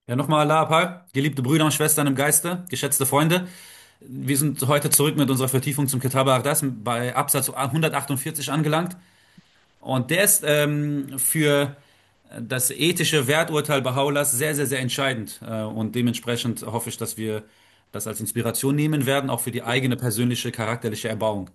Ja, nochmal Allah, Apal, geliebte Brüder und Schwestern im Geiste, geschätzte Freunde. Wir sind heute zurück mit unserer Vertiefung zum Kitab al-Aqdas bei Absatz 148 angelangt. Und der ist für das ethische Werturteil Baha'u'llahs sehr, sehr, sehr entscheidend. Und dementsprechend hoffe ich, dass wir das als Inspiration nehmen werden, auch für die eigene persönliche charakterliche Erbauung.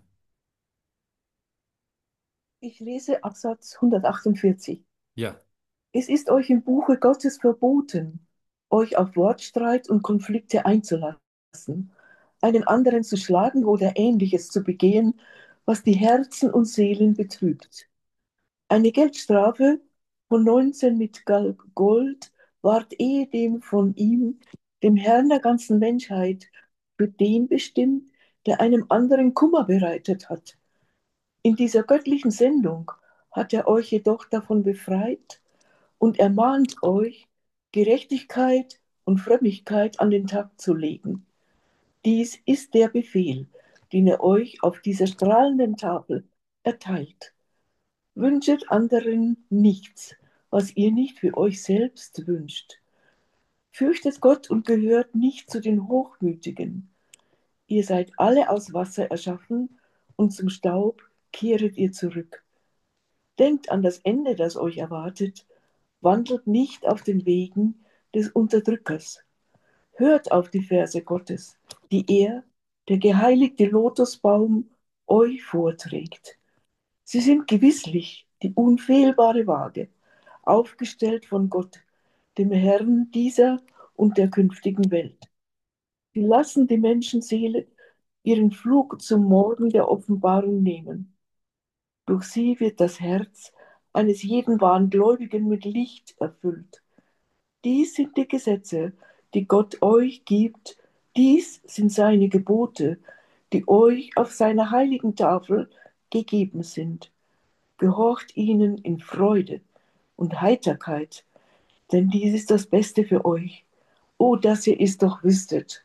Ich lese Absatz 148. Ja. Es ist euch im Buche Gottes verboten, euch auf Wortstreit und Konflikte einzulassen, einen anderen zu schlagen oder Ähnliches zu begehen, was die Herzen und Seelen betrübt. Eine Geldstrafe von 19 mit Gold ward ehedem von ihm, dem Herrn der ganzen Menschheit, für den bestimmt, der einem anderen Kummer bereitet hat. In dieser göttlichen Sendung hat er euch jedoch davon befreit und ermahnt euch, Gerechtigkeit und Frömmigkeit an den Tag zu legen. Dies ist der Befehl, den er euch auf dieser strahlenden Tafel erteilt. Wünschet anderen nichts, was ihr nicht für euch selbst wünscht. Fürchtet Gott und gehört nicht zu den Hochmütigen. Ihr seid alle aus Wasser erschaffen und zum Staub kehret ihr zurück. Denkt an das Ende, das euch erwartet. Wandelt nicht auf den Wegen des Unterdrückers. Hört auf die Verse Gottes, die er, der geheiligte Lotusbaum, euch vorträgt. Sie sind gewisslich die unfehlbare Waage, aufgestellt von Gott, dem Herrn dieser und der künftigen Welt. Sie lassen die Menschenseele ihren Flug zum Morgen der Offenbarung nehmen. Durch sie wird das Herz eines jeden wahren Gläubigen mit Licht erfüllt. Dies sind die Gesetze, die Gott euch gibt. Dies sind seine Gebote, die euch auf seiner heiligen Tafel gegeben sind. Gehorcht ihnen in Freude und Heiterkeit, denn dies ist das Beste für euch. Oh, dass ihr es doch wüsstet.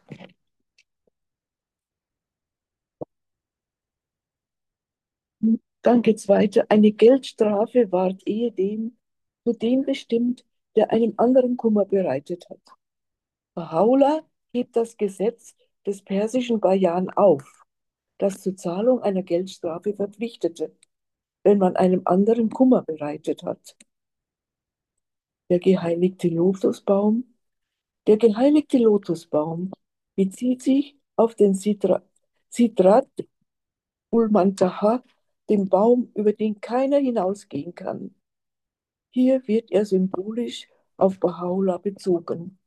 Dann geht's weiter. Eine Geldstrafe ward ehedem für den bestimmt, der einem anderen Kummer bereitet hat. Baha'u'llah hebt das Gesetz des persischen Bayan auf, das zur Zahlung einer Geldstrafe verpflichtete, wenn man einem anderen Kummer bereitet hat. Der geheiligte Lotusbaum. Der geheiligte Lotusbaum bezieht sich auf den Sidrat ul-Muntaha, den Baum, über den keiner hinausgehen kann. Hier wird er symbolisch auf Baha'u'llah bezogen.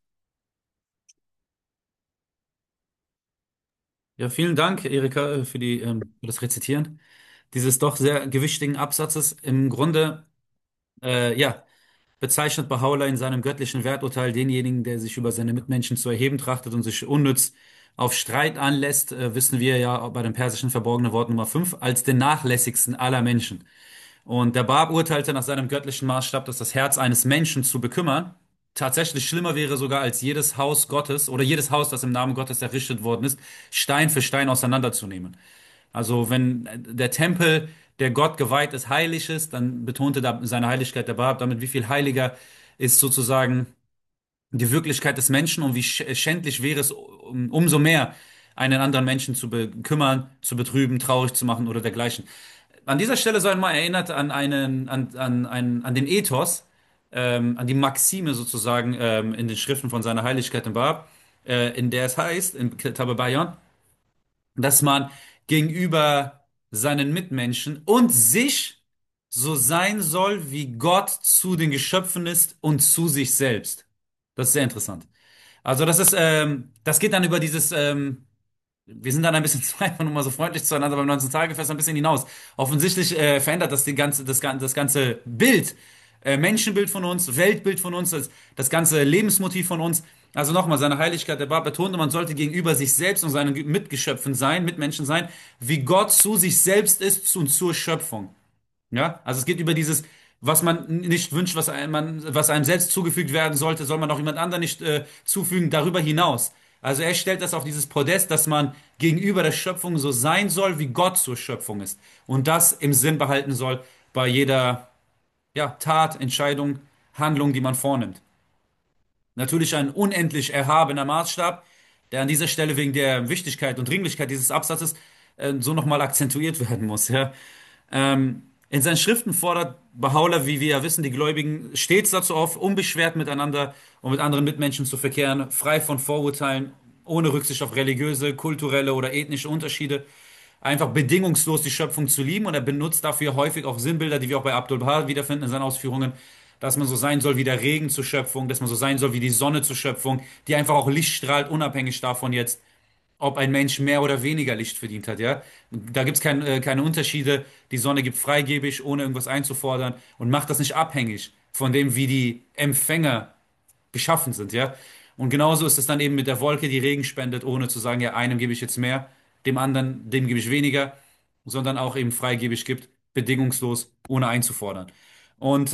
Ja, vielen Dank, Erika, für das Rezitieren dieses doch sehr gewichtigen Absatzes. Im Grunde, ja, bezeichnet Baha'u'llah in seinem göttlichen Werturteil denjenigen, der sich über seine Mitmenschen zu erheben trachtet und sich unnütz auf Streit anlässt, wissen wir ja bei dem persischen verborgenen Wort Nummer 5 als den nachlässigsten aller Menschen. Und der Bab urteilte nach seinem göttlichen Maßstab, dass das Herz eines Menschen zu bekümmern tatsächlich schlimmer wäre sogar als jedes Haus Gottes oder jedes Haus, das im Namen Gottes errichtet worden ist, Stein für Stein auseinanderzunehmen. Also wenn der Tempel, der Gott geweiht ist, heilig ist, dann betonte da seine Heiligkeit der Bab damit, wie viel heiliger ist sozusagen die Wirklichkeit des Menschen und wie schändlich wäre es umso mehr, einen anderen Menschen zu bekümmern, zu betrüben, traurig zu machen oder dergleichen. An dieser Stelle sei mal erinnert an den Ethos, an die Maxime sozusagen in den Schriften von seiner Heiligkeit im Bab, in der es heißt, in Kitab al-Bayan, dass man gegenüber seinen Mitmenschen und sich so sein soll, wie Gott zu den Geschöpfen ist und zu sich selbst. Das ist sehr interessant. Also das geht dann über wir sind dann ein bisschen zu einfach nur mal so freundlich zueinander beim 19-Tage-Fest ein bisschen hinaus. Offensichtlich verändert das das ganze Bild, Menschenbild von uns, Weltbild von uns, das ganze Lebensmotiv von uns. Also nochmal, seine Heiligkeit, der Bar betonte, man sollte gegenüber sich selbst und seinen Mitgeschöpfen sein, Mitmenschen sein, wie Gott zu sich selbst ist und zur Schöpfung. Ja, also es geht über dieses, was man nicht wünscht, was einem selbst zugefügt werden sollte, soll man auch jemand anderem nicht zufügen, darüber hinaus. Also er stellt das auf dieses Podest, dass man gegenüber der Schöpfung so sein soll, wie Gott zur Schöpfung ist. Und das im Sinn behalten soll bei jeder, ja, Tat, Entscheidung, Handlung, die man vornimmt. natürlich ein unendlich erhabener Maßstab, der an dieser Stelle wegen der Wichtigkeit und Dringlichkeit dieses Absatzes so nochmal akzentuiert werden muss. Ja. In seinen Schriften fordert Baha'u'llah, wie wir ja wissen, die Gläubigen stets dazu auf, unbeschwert miteinander und mit anderen Mitmenschen zu verkehren, frei von Vorurteilen, ohne Rücksicht auf religiöse, kulturelle oder ethnische Unterschiede, einfach bedingungslos die Schöpfung zu lieben. Und er benutzt dafür häufig auch Sinnbilder, die wir auch bei Abdul Baha wiederfinden in seinen Ausführungen, dass man so sein soll wie der Regen zur Schöpfung, dass man so sein soll wie die Sonne zur Schöpfung, die einfach auch Licht strahlt, unabhängig davon jetzt, ob ein Mensch mehr oder weniger Licht verdient hat, ja. Da gibt's keine Unterschiede. Die Sonne gibt freigebig, ohne irgendwas einzufordern und macht das nicht abhängig von dem, wie die Empfänger geschaffen sind, ja. Und genauso ist es dann eben mit der Wolke, die Regen spendet, ohne zu sagen, ja, einem gebe ich jetzt mehr, dem anderen, dem gebe ich weniger, sondern auch eben freigebig gibt, bedingungslos, ohne einzufordern. Und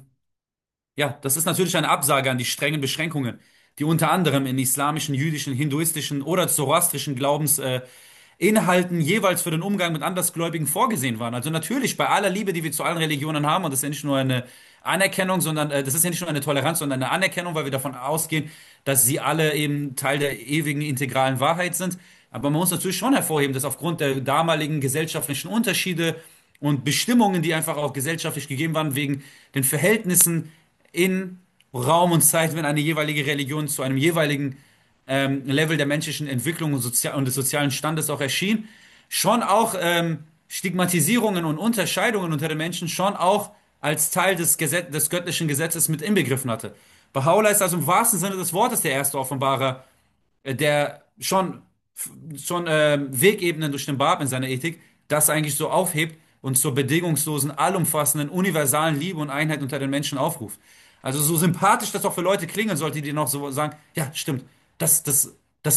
ja, das ist natürlich eine Absage an die strengen Beschränkungen, die unter anderem in islamischen, jüdischen, hinduistischen oder zoroastrischen Inhalten jeweils für den Umgang mit Andersgläubigen vorgesehen waren. Also natürlich bei aller Liebe, die wir zu allen Religionen haben, und das ist ja nicht nur eine Anerkennung, sondern das ist ja nicht nur eine Toleranz, sondern eine Anerkennung, weil wir davon ausgehen, dass sie alle eben Teil der ewigen integralen Wahrheit sind. Aber man muss natürlich schon hervorheben, dass aufgrund der damaligen gesellschaftlichen Unterschiede und Bestimmungen, die einfach auch gesellschaftlich gegeben waren, wegen den Verhältnissen in Raum und Zeit, wenn eine jeweilige Religion zu einem jeweiligen Level der menschlichen Entwicklung und des sozialen Standes auch erschien, schon auch Stigmatisierungen und Unterscheidungen unter den Menschen schon auch als Teil des göttlichen Gesetzes mit inbegriffen hatte. Baha'u'llah ist also im wahrsten Sinne des Wortes der erste Offenbarer, der schon Wegebenen durch den Bab in seiner Ethik das eigentlich so aufhebt und zur bedingungslosen, allumfassenden, universalen Liebe und Einheit unter den Menschen aufruft. Also so sympathisch das auch für Leute klingen sollte, die noch so sagen, ja, stimmt, das, das,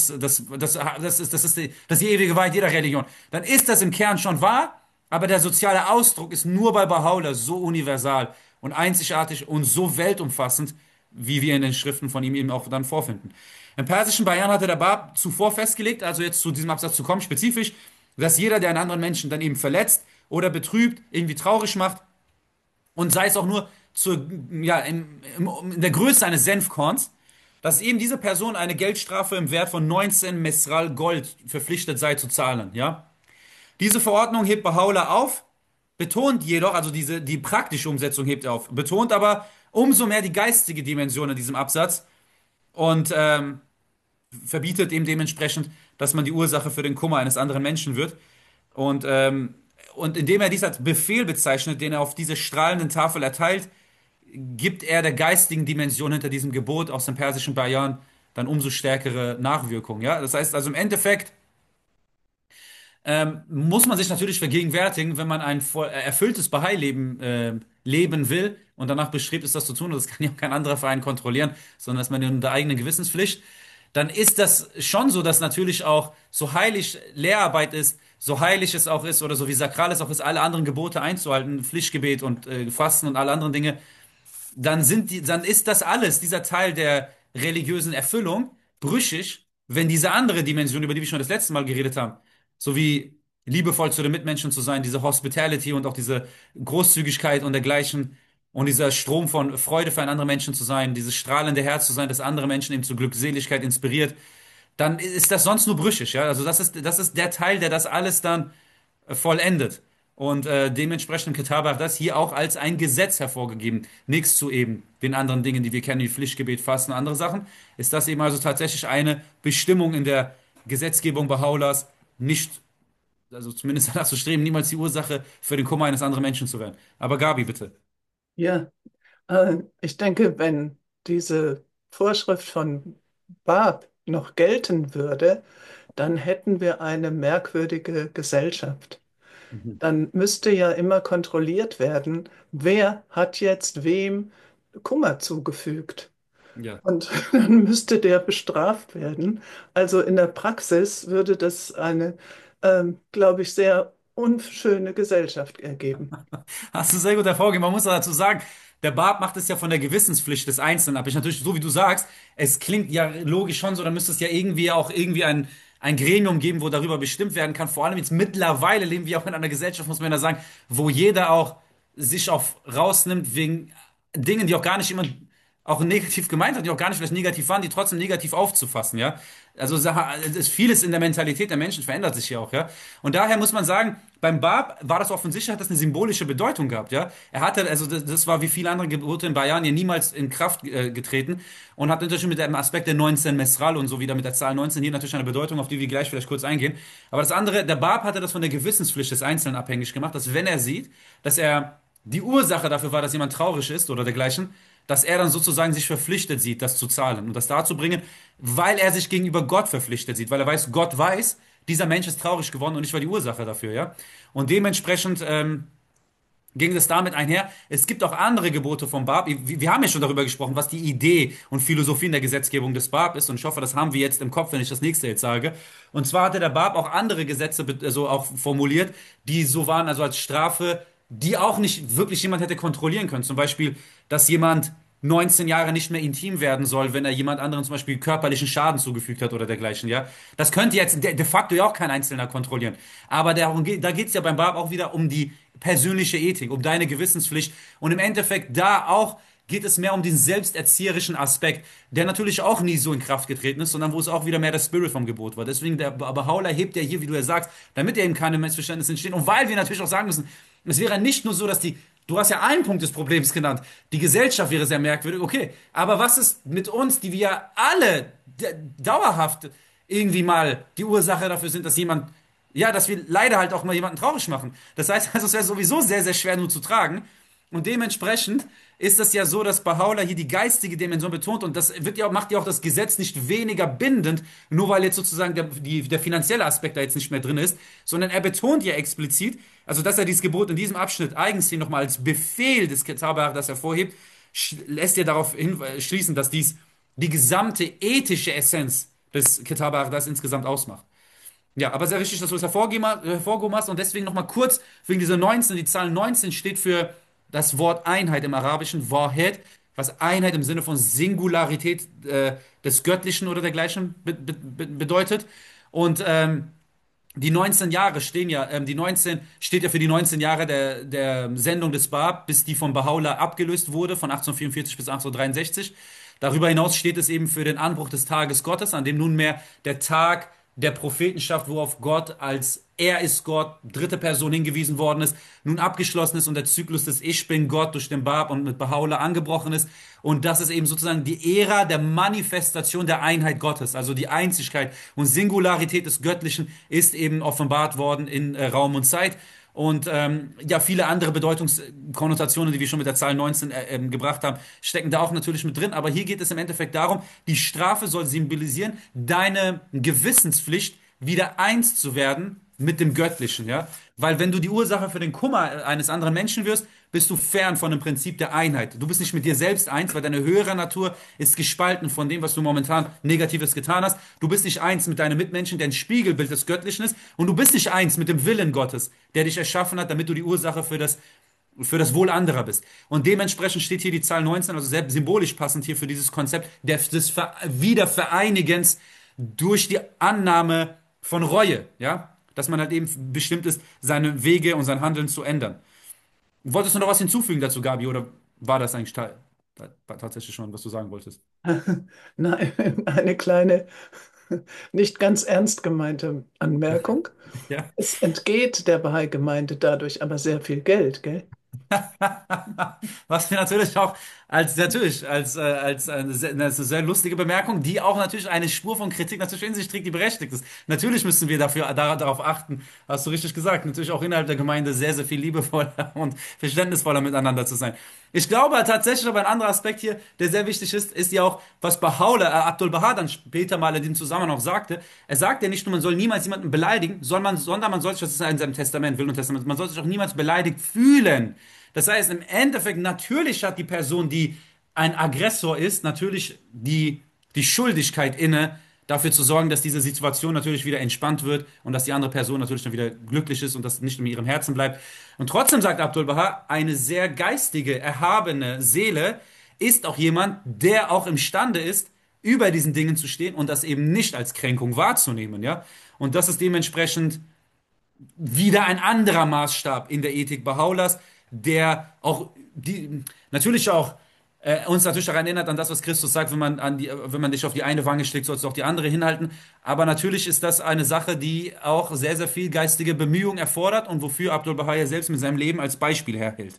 das ist die ewige Wahrheit jeder Religion. Dann ist das im Kern schon wahr, aber der soziale Ausdruck ist nur bei Baha'u'llah so universal und einzigartig und so weltumfassend, wie wir in den Schriften von ihm eben auch dann vorfinden. Im persischen Bayan hatte der Bab zuvor festgelegt, also jetzt zu diesem Absatz zu kommen, spezifisch, dass jeder, der einen anderen Menschen dann eben verletzt oder betrübt, irgendwie traurig macht und sei es auch nur ja, in der Größe eines Senfkorns, dass eben diese Person eine Geldstrafe im Wert von 19 Mesral Gold verpflichtet sei zu zahlen, ja. Diese Verordnung hebt Baha'u'llah auf, betont jedoch, also die praktische Umsetzung hebt er auf, betont aber umso mehr die geistige Dimension in diesem Absatz und verbietet eben dementsprechend, dass man die Ursache für den Kummer eines anderen Menschen wird. Und, und indem er dies als Befehl bezeichnet, den er auf diese strahlenden Tafel erteilt, gibt er der geistigen Dimension hinter diesem Gebot aus dem persischen Bayan dann umso stärkere Nachwirkung. Ja? Das heißt also im Endeffekt muss man sich natürlich vergegenwärtigen, wenn man ein erfülltes Bahai-Leben leben will und danach bestrebt ist, das zu tun, und das kann ja auch kein anderer Verein kontrollieren, sondern das ist man in der eigenen Gewissenspflicht, dann ist das schon so, dass natürlich auch so heilig Lehrarbeit ist, so heilig es auch ist oder so wie sakral es auch ist, alle anderen Gebote einzuhalten, Pflichtgebet und Fasten und alle anderen Dinge, dann ist das alles, dieser Teil der religiösen Erfüllung, brüchig, wenn diese andere Dimension, über die wir schon das letzte Mal geredet haben, so wie liebevoll zu den Mitmenschen zu sein, diese Hospitality und auch diese Großzügigkeit und dergleichen und dieser Strom von Freude für einen anderen Menschen zu sein, dieses strahlende Herz zu sein, das andere Menschen eben zur Glückseligkeit inspiriert, dann ist das sonst nur brüchig, ja. Also das ist der Teil, der das alles dann vollendet. Und dementsprechend im Kitab hat das hier auch als ein Gesetz hervorgegeben. Nichts zu eben den anderen Dingen, die wir kennen, wie Pflichtgebet, Fasten, andere Sachen. Ist das eben also tatsächlich eine Bestimmung in der Gesetzgebung Baha'u'llahs, nicht, also zumindest danach zu streben, niemals die Ursache für den Kummer eines anderen Menschen zu werden. Aber Gabi, bitte. Ja, ich denke, wenn diese Vorschrift von Bab noch gelten würde, dann hätten wir eine merkwürdige Gesellschaft. Mhm. Dann müsste ja immer kontrolliert werden, wer hat jetzt wem Kummer zugefügt. Ja. Und dann müsste der bestraft werden. Also in der Praxis würde das eine, glaube ich, sehr unschöne Gesellschaft ergeben. Hast du sehr gut hervorgehoben. Man muss dazu sagen, der Bab macht es ja von der Gewissenspflicht des Einzelnen ab. Ich natürlich, so wie du sagst, es klingt ja logisch schon so, dann müsste es ja irgendwie auch irgendwie ein Gremium geben, wo darüber bestimmt werden kann. Vor allem jetzt mittlerweile leben wir auch in einer Gesellschaft, muss man ja sagen, wo jeder auch sich auf rausnimmt wegen Dingen, die auch gar nicht immer auch negativ gemeint hat, die auch gar nicht vielleicht negativ waren, die trotzdem negativ aufzufassen, ja. Also es ist vieles in der Mentalität der Menschen verändert sich ja auch, ja. Und daher muss man sagen, beim Bab war das offensichtlich, hat das eine symbolische Bedeutung gehabt, ja. Er hatte, also das war wie viele andere Gebote in Bayern hier niemals in Kraft getreten und hat natürlich mit dem Aspekt der 19 Mesral und so wieder mit der Zahl 19 hier natürlich eine Bedeutung, auf die wir gleich vielleicht kurz eingehen. Aber das andere, der Bab hatte das von der Gewissenspflicht des Einzelnen abhängig gemacht, dass wenn er sieht, dass er die Ursache dafür war, dass jemand traurig ist oder dergleichen, dass er dann sozusagen sich verpflichtet sieht, das zu zahlen und das darzubringen, weil er sich gegenüber Gott verpflichtet sieht, weil er weiß, Gott weiß, dieser Mensch ist traurig geworden und ich war die Ursache dafür, ja. Und dementsprechend ging es damit einher. Es gibt auch andere Gebote vom Bab. Wir haben ja schon darüber gesprochen, was die Idee und Philosophie in der Gesetzgebung des Bab ist. Und ich hoffe, das haben wir jetzt im Kopf, wenn ich das nächste jetzt sage. Und zwar hatte der Bab auch andere Gesetze so auch formuliert, die so waren, also als Strafe, die auch nicht wirklich jemand hätte kontrollieren können. Zum Beispiel, dass jemand 19 Jahre nicht mehr intim werden soll, wenn er jemand anderen zum Beispiel körperlichen Schaden zugefügt hat oder dergleichen, ja. Das könnte jetzt de facto ja auch kein Einzelner kontrollieren. Aber da geht es ja beim Bab auch wieder um die persönliche Ethik, um deine Gewissenspflicht. Und im Endeffekt da auch geht es mehr um den selbsterzieherischen Aspekt, der natürlich auch nie so in Kraft getreten ist, sondern wo es auch wieder mehr der Spirit vom Gebot war. Deswegen, der Baha'u'llah hebt ja hier, wie du ja sagst, damit eben keine Missverständnisse entstehen. Und weil wir natürlich auch sagen müssen, es wäre nicht nur so, dass du hast ja einen Punkt des Problems genannt, die Gesellschaft wäre sehr merkwürdig, okay, aber was ist mit uns, die wir ja alle dauerhaft irgendwie mal die Ursache dafür sind, dass jemand ja, dass wir leider halt auch mal jemanden traurig machen. Das heißt, also es wäre sowieso sehr, sehr schwer nur zu tragen. Und dementsprechend ist es ja so, dass Baha'u'llah hier die geistige Dimension betont und das macht ja auch das Gesetz nicht weniger bindend, nur weil jetzt sozusagen der finanzielle Aspekt da jetzt nicht mehr drin ist, sondern er betont ja explizit, also dass er dieses Gebot in diesem Abschnitt eigens hier nochmal als Befehl des Kitab das hervorhebt, lässt ja darauf schließen, dass dies die gesamte ethische Essenz des Kitab das insgesamt ausmacht. Ja, aber sehr wichtig, dass du es hervorgehoben hast und deswegen nochmal kurz wegen dieser 19. Die Zahl 19 steht für das Wort Einheit im Arabischen, Wahed, was Einheit im Sinne von Singularität des Göttlichen oder dergleichen bedeutet. Und die 19 Jahre stehen ja, die 19 steht ja für die 19 Jahre der Sendung des Bab, bis die von Baha'u'llah abgelöst wurde, von 1844 bis 1863. Darüber hinaus steht es eben für den Anbruch des Tages Gottes, an dem nunmehr der Tag der Prophetenschaft, worauf Gott als er ist Gott, dritte Person hingewiesen worden ist, nun abgeschlossen ist und der Zyklus des Ich bin Gott durch den Bab und mit Baha'u'llah angebrochen ist. Und das ist eben sozusagen die Ära der Manifestation der Einheit Gottes, also die Einzigkeit und Singularität des Göttlichen ist eben offenbart worden in Raum und Zeit. Und ja, viele andere Bedeutungskonnotationen, die wir schon mit der Zahl 19 gebracht haben, stecken da auch natürlich mit drin. Aber hier geht es im Endeffekt darum, die Strafe soll symbolisieren, deine Gewissenspflicht, wieder eins zu werden mit dem Göttlichen, ja? Weil wenn du die Ursache für den Kummer eines anderen Menschen wirst, bist du fern von dem Prinzip der Einheit. Du bist nicht mit dir selbst eins, weil deine höhere Natur ist gespalten von dem, was du momentan Negatives getan hast. Du bist nicht eins mit deinem Mitmenschen, der ein Spiegelbild des Göttlichen ist. Und du bist nicht eins mit dem Willen Gottes, der dich erschaffen hat, damit du die Ursache für das Wohl anderer bist. Und dementsprechend steht hier die Zahl 19, also sehr symbolisch passend hier für dieses Konzept des Wiedervereinigens durch die Annahme von Reue, ja, dass man halt eben bestimmt ist, seine Wege und sein Handeln zu ändern. Wolltest du noch was hinzufügen dazu, Gabi, oder war das eigentlich tatsächlich schon, was du sagen wolltest? Nein, eine kleine, nicht ganz ernst gemeinte Anmerkung. Ja. Es entgeht der Bahai-Gemeinde dadurch aber sehr viel Geld, gell? Was wir natürlich auch als eine sehr lustige Bemerkung, die auch natürlich eine Spur von Kritik natürlich in sich trägt, die berechtigt ist. Natürlich müssen wir darauf achten, hast du richtig gesagt, natürlich auch innerhalb der Gemeinde sehr, sehr viel liebevoller und verständnisvoller miteinander zu sein. Ich glaube tatsächlich aber ein anderer Aspekt hier, der sehr wichtig ist, ist ja auch, was Abdul Baha dann später mal in dem Zusammenhang auch sagte. Er sagt ja nicht nur, man soll niemals jemanden beleidigen, sondern man soll sich, das ist in seinem Testament, Will und Testament, man soll sich auch niemals beleidigt fühlen. Das heißt, im Endeffekt, natürlich hat die Person, die ein Aggressor ist, natürlich die Schuldigkeit inne, dafür zu sorgen, dass diese Situation natürlich wieder entspannt wird und dass die andere Person natürlich dann wieder glücklich ist und das nicht in ihrem Herzen bleibt. Und trotzdem sagt Abdul Baha, eine sehr geistige, erhabene Seele ist auch jemand, der auch imstande ist, über diesen Dingen zu stehen und das eben nicht als Kränkung wahrzunehmen, ja. Und das ist dementsprechend wieder ein anderer Maßstab in der Ethik Baha'u'llahs, der auch natürlich auch uns natürlich daran erinnert, an das, was Christus sagt, wenn man dich auf die eine Wange schlägt, sollst du auch die andere hinhalten. Aber natürlich ist das eine Sache, die auch sehr, sehr viel geistige Bemühung erfordert und wofür Abdul Baha ja selbst mit seinem Leben als Beispiel herhält.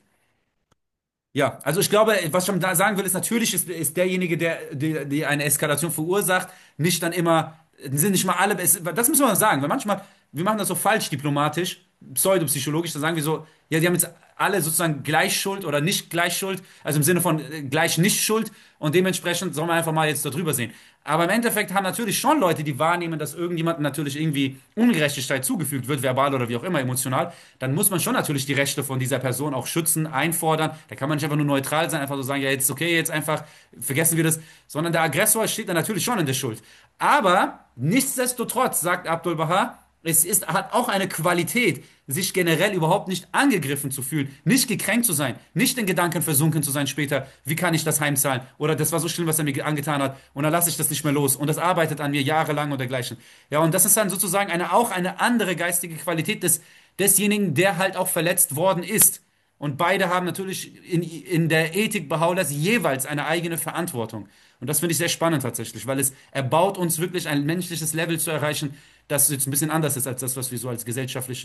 Ja, also ich glaube, was ich da sagen will, ist natürlich ist derjenige, der eine Eskalation verursacht, nicht dann immer, sind nicht mal alle, das müssen wir sagen, weil manchmal, wir machen das so falsch diplomatisch, pseudopsychologisch, da sagen wir so, ja, die haben jetzt alle sozusagen gleich Schuld oder nicht gleich Schuld, also im Sinne von gleich nicht Schuld und dementsprechend sollen wir einfach mal jetzt darüber sehen. Aber im Endeffekt haben natürlich schon Leute, die wahrnehmen, dass irgendjemandem natürlich irgendwie Ungerechtigkeit zugefügt wird, verbal oder wie auch immer, emotional, dann muss man schon natürlich die Rechte von dieser Person auch schützen, einfordern. Da kann man nicht einfach nur neutral sein, einfach so sagen, ja, jetzt okay, jetzt einfach vergessen wir das, sondern der Aggressor steht da natürlich schon in der Schuld. Aber nichtsdestotrotz, sagt Abdul Baha, hat auch eine Qualität, sich generell überhaupt nicht angegriffen zu fühlen, nicht gekränkt zu sein, nicht in Gedanken versunken zu sein später, wie kann ich das heimzahlen? Oder das war so schlimm, was er mir angetan hat, und dann lasse ich das nicht mehr los. Und das arbeitet an mir jahrelang und dergleichen. Ja, und das ist dann sozusagen auch eine andere geistige Qualität desjenigen, der halt auch verletzt worden ist. Und beide haben natürlich in der Ethik Baha'u'llahs jeweils eine eigene Verantwortung. Und das finde ich sehr spannend tatsächlich, weil es erbaut uns wirklich ein menschliches Level zu erreichen, das jetzt ein bisschen anders ist als das, was wir so als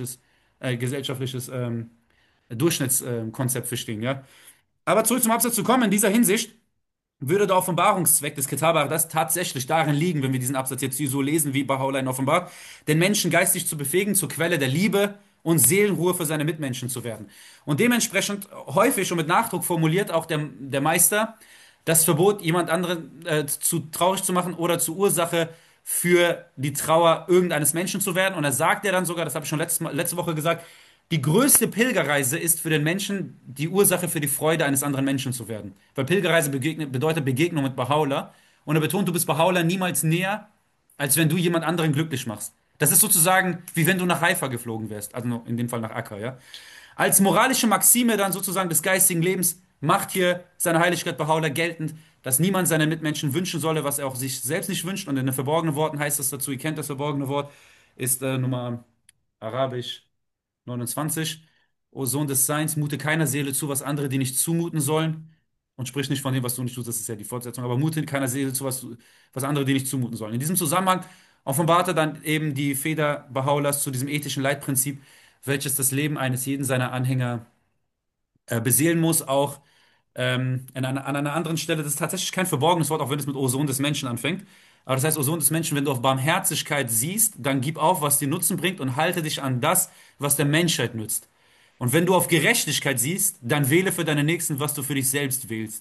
gesellschaftliches Durchschnittskonzept verstehen, ja. Aber zurück zum Absatz zu kommen, in dieser Hinsicht würde der Offenbarungszweck des Kitab das tatsächlich darin liegen, wenn wir diesen Absatz jetzt hier so lesen, wie Baha'u'llah ihn offenbart, den Menschen geistig zu befähigen, zur Quelle der Liebe und Seelenruhe für seine Mitmenschen zu werden. Und dementsprechend häufig und mit Nachdruck formuliert auch der Meister das Verbot, jemand anderen zu traurig zu machen oder zur Ursache für die Trauer irgendeines Menschen zu werden. Und er sagt ja dann sogar, das habe ich schon letzte Woche gesagt, die größte Pilgerreise ist für den Menschen die Ursache für die Freude eines anderen Menschen zu werden. Weil Pilgerreise bedeutet Begegnung mit Baha'u'llah. Und er betont, du bist Baha'u'llah niemals näher, als wenn du jemand anderen glücklich machst. Das ist sozusagen, wie wenn du nach Haifa geflogen wärst. Also in dem Fall nach Akka, ja. Als moralische Maxime dann sozusagen des geistigen Lebens macht hier seine Heiligkeit Baha'u'llah geltend, dass niemand seinen Mitmenschen wünschen solle, was er auch sich selbst nicht wünscht. Und in den verborgenen Worten heißt es dazu, ihr kennt das verborgene Wort, ist Nummer Arabisch 29. O Sohn des Seins, mute keiner Seele zu, was andere dir nicht zumuten sollen. Und sprich nicht von dem, was du nicht tust, das ist ja die Fortsetzung, aber mute keiner Seele zu, was andere dir nicht zumuten sollen. In diesem Zusammenhang offenbarte dann eben die Feder Baha'u'llahs zu diesem ethischen Leitprinzip, welches das Leben eines jeden seiner Anhänger beseelen muss, auch an einer anderen Stelle. Das ist tatsächlich kein verborgenes Wort, auch wenn es mit O Sohn des Menschen anfängt. Aber das heißt, O Sohn des Menschen, wenn du auf Barmherzigkeit siehst, dann gib auf, was dir Nutzen bringt und halte dich an das, was der Menschheit nützt. Und wenn du auf Gerechtigkeit siehst, dann wähle für deine Nächsten, was du für dich selbst wählst.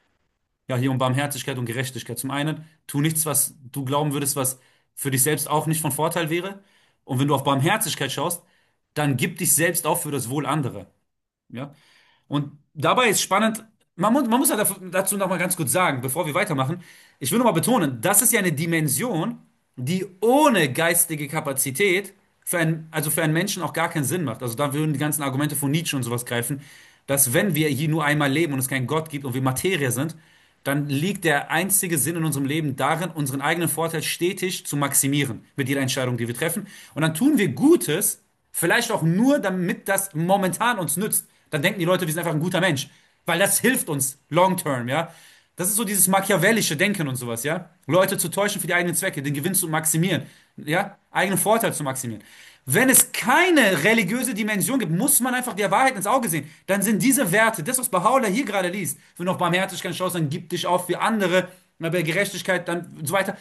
Ja, hier um Barmherzigkeit und Gerechtigkeit. Zum einen, tu nichts, was du glauben würdest, was für dich selbst auch nicht von Vorteil wäre. Und wenn du auf Barmherzigkeit schaust, dann gib dich selbst auf für das Wohl anderer. Ja? Und dabei ist spannend, man muss ja dazu noch mal ganz kurz sagen, bevor wir weitermachen, ich will noch mal betonen, das ist ja eine Dimension, die ohne geistige Kapazität also für einen Menschen auch gar keinen Sinn macht. Also da würden die ganzen Argumente von Nietzsche und sowas greifen, dass wenn wir hier nur einmal leben und es keinen Gott gibt und wir Materie sind, dann liegt der einzige Sinn in unserem Leben darin, unseren eigenen Vorteil stetig zu maximieren mit jeder Entscheidung, die wir treffen. Und dann tun wir Gutes, vielleicht auch nur, damit das momentan uns nützt. Dann denken die Leute, wir sind einfach ein guter Mensch, weil das hilft uns long term, ja. Das ist so dieses machiavellische Denken und sowas, ja. Leute zu täuschen für die eigenen Zwecke, den Gewinn zu maximieren, ja, eigenen Vorteil zu maximieren. Wenn es keine religiöse Dimension gibt, muss man einfach der Wahrheit ins Auge sehen. Dann sind diese Werte, das, was Baha'u'llah hier gerade liest, wenn du auf Barmherzigkeit schaust, dann gib dich auf für andere, bei Gerechtigkeit dann und so weiter.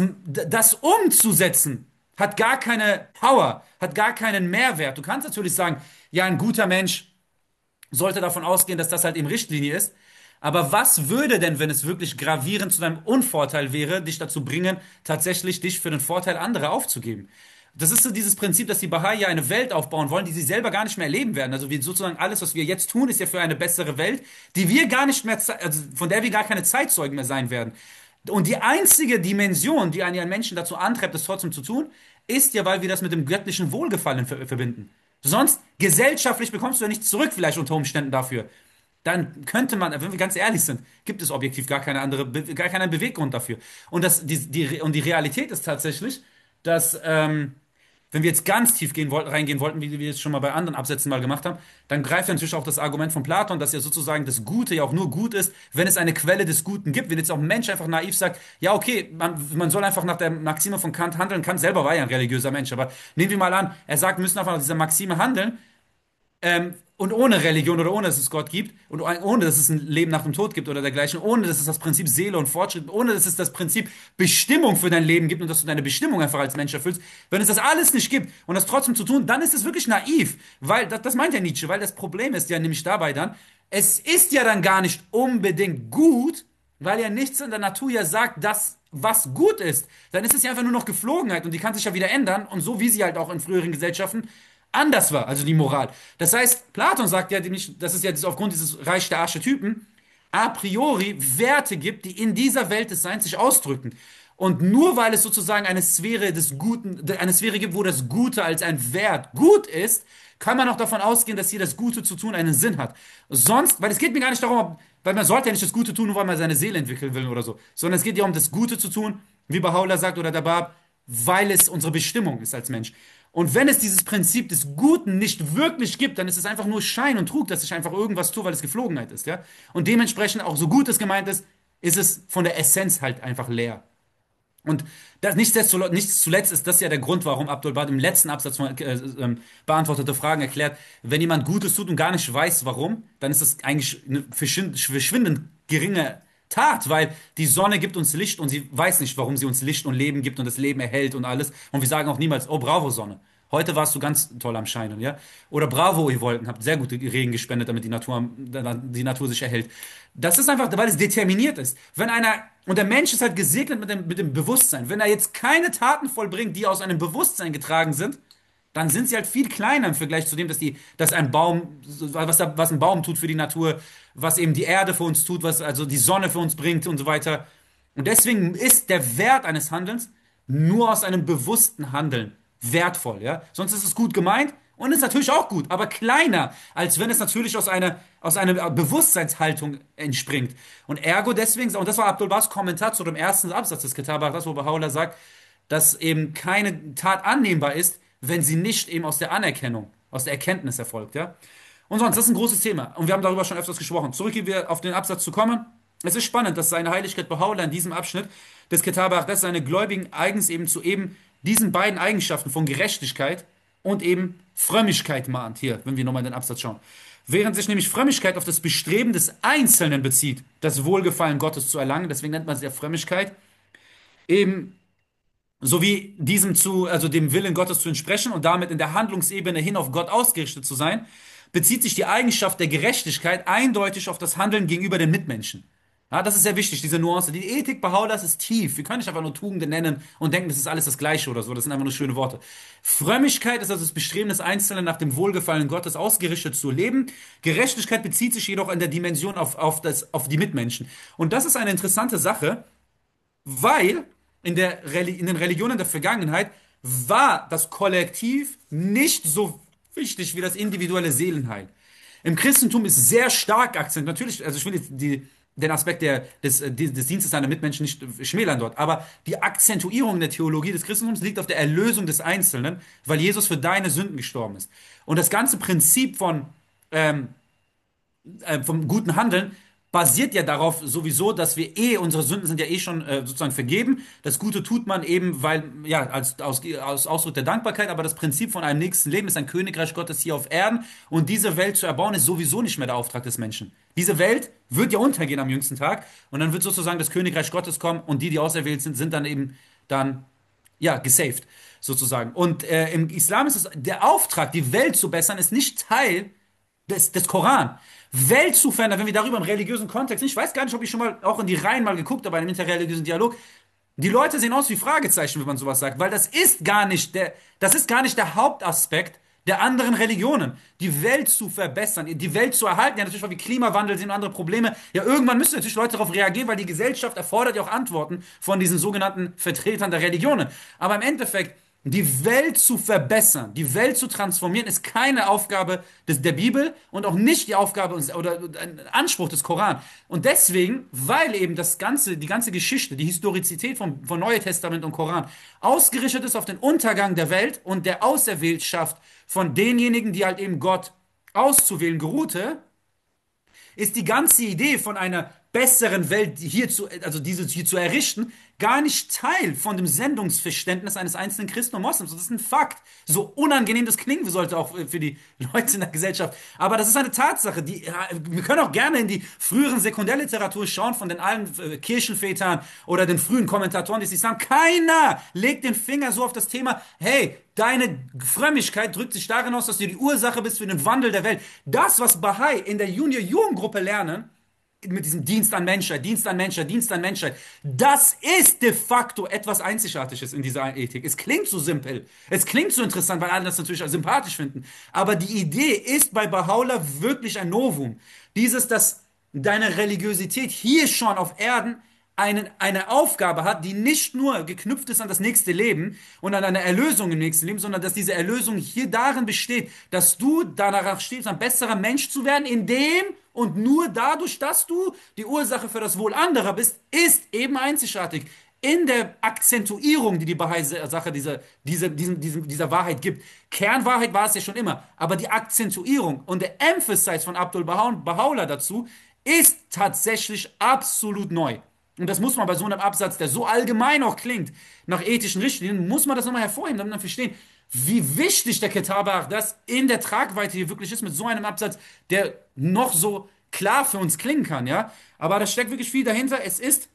Das umzusetzen, hat gar keine Power, hat gar keinen Mehrwert. Du kannst natürlich sagen, ja, ein guter Mensch sollte davon ausgehen, dass das halt eben Richtlinie ist. Aber was würde denn, wenn es wirklich gravierend zu deinem Unvorteil wäre, dich dazu bringen, tatsächlich dich für den Vorteil anderer aufzugeben? Das ist so dieses Prinzip, dass die Bahai ja eine Welt aufbauen wollen, die sie selber gar nicht mehr erleben werden. Also wir sozusagen alles, was wir jetzt tun, ist ja für eine bessere Welt, die wir gar nicht mehr, also von der wir gar keine Zeitzeugen mehr sein werden. Und die einzige Dimension, die einen Menschen dazu antreibt, das trotzdem zu tun, ist ja, weil wir das mit dem göttlichen Wohlgefallen verbinden. Sonst, gesellschaftlich bekommst du ja nichts zurück, vielleicht unter Umständen dafür. Dann könnte man, wenn wir ganz ehrlich sind, gibt es objektiv gar keinen Beweggrund dafür. Und die Realität ist tatsächlich, dass wenn wir jetzt ganz tief reingehen wollten, wie wir es schon mal bei anderen Absätzen mal gemacht haben, dann greift ja natürlich auch das Argument von Platon, dass ja sozusagen das Gute ja auch nur gut ist, wenn es eine Quelle des Guten gibt. Wenn jetzt auch ein Mensch einfach naiv sagt, ja, okay, man soll einfach nach der Maxime von Kant handeln. Kant selber war ja ein religiöser Mensch, aber nehmen wir mal an, er sagt, wir müssen einfach nach dieser Maxime handeln. Und ohne Religion oder ohne, dass es Gott gibt und ohne, dass es ein Leben nach dem Tod gibt oder dergleichen, ohne, dass es das Prinzip Seele und Fortschritt, ohne, dass es das Prinzip Bestimmung für dein Leben gibt und dass du deine Bestimmung einfach als Mensch erfüllst, wenn es das alles nicht gibt und das trotzdem zu tun, dann ist es wirklich naiv, weil, das meint ja Nietzsche, weil das Problem ist ja nämlich dabei dann, es ist ja dann gar nicht unbedingt gut, weil ja nichts in der Natur ja sagt, dass was gut ist, dann ist es ja einfach nur noch Geflogenheit und die kann sich ja wieder ändern und so wie sie halt auch in früheren Gesellschaften anders war, also die Moral. Das heißt, Platon sagt ja nämlich, das ist ja aufgrund dieses Reich der Archetypen, a priori Werte gibt, die in dieser Welt des Seins sich ausdrücken. Und nur weil es sozusagen eine Sphäre des Guten, eine Sphäre gibt, wo das Gute als ein Wert gut ist, kann man auch davon ausgehen, dass hier das Gute zu tun einen Sinn hat. Sonst, weil es geht mir gar nicht darum, weil man sollte ja nicht das Gute tun, nur weil man seine Seele entwickeln will oder so, sondern es geht ja um das Gute zu tun, wie Baha'u'llah sagt oder der Bab, weil es unsere Bestimmung ist als Mensch. Und wenn es dieses Prinzip des Guten nicht wirklich gibt, dann ist es einfach nur Schein und Trug, dass ich einfach irgendwas tue, weil es Geflogenheit ist, ja. Und dementsprechend, auch so gut es gemeint ist es von der Essenz halt einfach leer. Und das, nichts zuletzt ist das ja der Grund, warum Abdul Bad im letzten Absatz von beantwortete Fragen erklärt, wenn jemand Gutes tut und gar nicht weiß, warum, dann ist das eigentlich eine verschwindend geringe Tat, weil die Sonne gibt uns Licht und sie weiß nicht, warum sie uns Licht und Leben gibt und das Leben erhält und alles. Und wir sagen auch niemals, oh bravo Sonne. Heute warst du ganz toll am Scheinen, ja? Oder bravo, ihr Wolken, habt sehr gute Regen gespendet, damit die Natur sich erhält. Das ist einfach, weil es determiniert ist. Wenn einer, und der Mensch ist halt gesegnet mit dem Bewusstsein. Wenn er jetzt keine Taten vollbringt, die aus einem Bewusstsein getragen sind, dann sind sie halt viel kleiner im Vergleich zu dem, dass ein Baum, was ein Baum tut für die Natur, was eben die Erde für uns tut, was also die Sonne für uns bringt und so weiter. Und deswegen ist der Wert eines Handelns nur aus einem bewussten Handeln wertvoll, ja. Sonst ist es gut gemeint und ist natürlich auch gut, aber kleiner, als wenn es natürlich aus einer Bewusstseinshaltung entspringt. Und ergo deswegen, und das war Abdul Bas Kommentar zu dem ersten Absatz des Kitab al-Aqdas, wo Baha'u'llah sagt, dass eben keine Tat annehmbar ist, wenn sie nicht eben aus der Anerkennung, aus der Erkenntnis erfolgt, ja. Und sonst, das ist ein großes Thema. Und wir haben darüber schon öfters gesprochen. Zurück, wie wir auf den Absatz zu kommen. Es ist spannend, dass seine Heiligkeit Baha'u'llah in diesem Abschnitt des Kitab al-Aqdas seine Gläubigen eigens eben zu eben diesen beiden Eigenschaften von Gerechtigkeit und eben Frömmigkeit mahnt. Hier, wenn wir nochmal in den Absatz schauen. Während sich nämlich Frömmigkeit auf das Bestreben des Einzelnen bezieht, das Wohlgefallen Gottes zu erlangen, deswegen nennt man es ja Frömmigkeit, eben sowie also dem Willen Gottes zu entsprechen und damit in der Handlungsebene hin auf Gott ausgerichtet zu sein, bezieht sich die Eigenschaft der Gerechtigkeit eindeutig auf das Handeln gegenüber den Mitmenschen. Ja, das ist sehr wichtig, diese Nuance. Die Ethik Baha'u'llahs ist tief. Wir können nicht einfach nur Tugenden nennen und denken, das ist alles das Gleiche oder so. Das sind einfach nur schöne Worte. Frömmigkeit ist also das Bestreben des Einzelnen, nach dem Wohlgefallen Gottes ausgerichtet zu leben. Gerechtigkeit bezieht sich jedoch in der Dimension auf die Mitmenschen. Und das ist eine interessante Sache, weil in den Religionen der Vergangenheit war das Kollektiv nicht so wichtig wie das individuelle Seelenheil. Im Christentum ist sehr stark akzent. Natürlich, also ich will jetzt den Aspekt des Dienstes seiner Mitmenschen nicht schmälern dort, aber die Akzentuierung der Theologie des Christentums liegt auf der Erlösung des Einzelnen, weil Jesus für deine Sünden gestorben ist. Und das ganze Prinzip vom guten Handeln basiert ja darauf sowieso, dass wir unsere Sünden sind ja schon sozusagen vergeben. Das Gute tut man eben, weil, ja, aus Ausdruck der Dankbarkeit, aber das Prinzip von einem nächsten Leben ist ein Königreich Gottes hier auf Erden und diese Welt zu erbauen ist sowieso nicht mehr der Auftrag des Menschen. Diese Welt wird ja untergehen am jüngsten Tag und dann wird sozusagen das Königreich Gottes kommen und die auserwählt sind, sind dann eben dann, ja, gesaved sozusagen. Und im Islam ist es der Auftrag, die Welt zu bessern, ist nicht Teil des Koran. Welt zu verändern, wenn wir darüber im religiösen Kontext, ich weiß gar nicht, ob ich schon mal auch in die Reihen mal geguckt habe, bei einem interreligiösen Dialog, die Leute sehen aus wie Fragezeichen, wenn man sowas sagt, weil das ist gar nicht der Hauptaspekt der anderen Religionen, die Welt zu verbessern, die Welt zu erhalten, ja natürlich, weil wir Klimawandel sehen und andere Probleme, ja irgendwann müssen natürlich Leute darauf reagieren, weil die Gesellschaft erfordert ja auch Antworten von diesen sogenannten Vertretern der Religionen. Aber im Endeffekt Die Welt zu verbessern, die Welt zu transformieren, ist keine Aufgabe der Bibel und auch nicht die Aufgabe oder ein Anspruch des Koran. Und deswegen, weil eben die ganze Geschichte, die Historizität von Neuen Testament und Koran ausgerichtet ist auf den Untergang der Welt und der Auserwähltschaft von denjenigen, die halt eben Gott auszuwählen geruhte, ist die ganze Idee von einer besseren Welt also diese hier zu errichten, gar nicht Teil von dem Sendungsverständnis eines einzelnen Christen und Moslems. Das ist ein Fakt. So unangenehm das klingen sollte auch für die Leute in der Gesellschaft. Aber das ist eine Tatsache. Wir können auch gerne in die früheren Sekundärliteratur schauen von den allen Kirchenvätern oder den frühen Kommentatoren des Islam. Keiner legt den Finger so auf das Thema, hey, deine Frömmigkeit drückt sich darin aus, dass du die Ursache bist für den Wandel der Welt. Das, was Bahai in der Junior-Jugendgruppe lernen, mit diesem Dienst an Menschheit, Dienst an Menschheit, Dienst an Menschheit, das ist de facto etwas Einzigartiges in dieser Ethik. Es klingt so simpel, es klingt so interessant, weil alle das natürlich auch sympathisch finden. Aber die Idee ist bei Baha'u'llah wirklich ein Novum. Dass deine Religiosität hier schon auf Erden eine Aufgabe hat, die nicht nur geknüpft ist an das nächste Leben und an eine Erlösung im nächsten Leben, sondern dass diese Erlösung hier darin besteht, dass du danach strebst, ein besserer Mensch zu werden, indem und nur dadurch, dass du die Ursache für das Wohl anderer bist, ist eben einzigartig. In der Akzentuierung, die die Bahai-Sache dieser Wahrheit gibt. Kernwahrheit war es ja schon immer, aber die Akzentuierung und der Emphasis von Abdul Baha'u'llah dazu ist tatsächlich absolut neu. Und das muss man bei so einem Absatz, der so allgemein auch klingt, nach ethischen Richtlinien, muss man das nochmal hervorheben, damit man verstehen, wie wichtig der Kitab das in der Tragweite hier wirklich ist, mit so einem Absatz, der noch so klar für uns klingen kann, ja. Aber da steckt wirklich viel dahinter. Es ist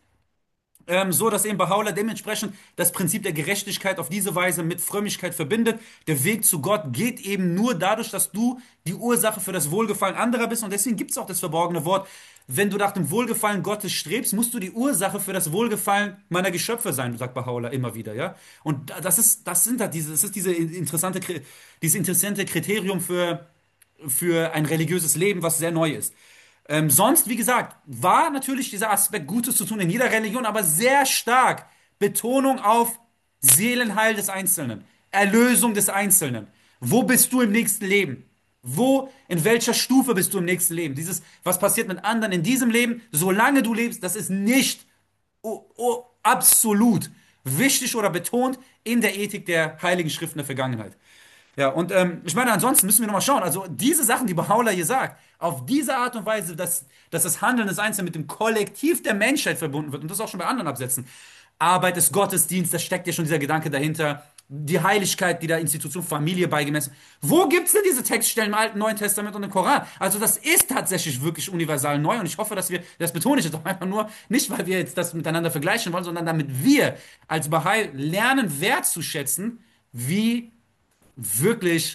so, dass eben Baha'u'llah dementsprechend das Prinzip der Gerechtigkeit auf diese Weise mit Frömmigkeit verbindet. Der Weg zu Gott geht eben nur dadurch, dass du die Ursache für das Wohlgefallen anderer bist. Und deswegen gibt es auch das verborgene Wort, wenn du nach dem Wohlgefallen Gottes strebst, musst du die Ursache für das Wohlgefallen meiner Geschöpfe sein, sagt Baha'u'llah immer wieder, ja. Und das ist dieses interessante Kriterium für ein religiöses Leben, was sehr neu ist. Sonst, wie gesagt, war natürlich dieser Aspekt Gutes zu tun in jeder Religion, aber sehr stark Betonung auf Seelenheil des Einzelnen, Erlösung des Einzelnen. Wo bist du im nächsten Leben? In welcher Stufe bist du im nächsten Leben? Was passiert mit anderen in diesem Leben, solange du lebst, das ist nicht absolut wichtig oder betont in der Ethik der Heiligen Schriften der Vergangenheit. Ja, und ich meine, ansonsten müssen wir nochmal schauen. Also diese Sachen, die Baha'u'llah hier sagt, auf diese Art und Weise, dass das Handeln des Einzelnen mit dem Kollektiv der Menschheit verbunden wird, und das auch schon bei anderen Absätzen, Arbeit des Gottesdienstes, da steckt ja schon dieser Gedanke dahinter, die Heiligkeit, die der Institution Familie beigemessen. Wo gibt es denn diese Textstellen im Alten Neuen Testament und im Koran? Also das ist tatsächlich wirklich universal neu und ich hoffe, das betone ich jetzt auch einfach nur, nicht weil wir jetzt das miteinander vergleichen wollen, sondern damit wir als Bahai lernen wertzuschätzen, wie wirklich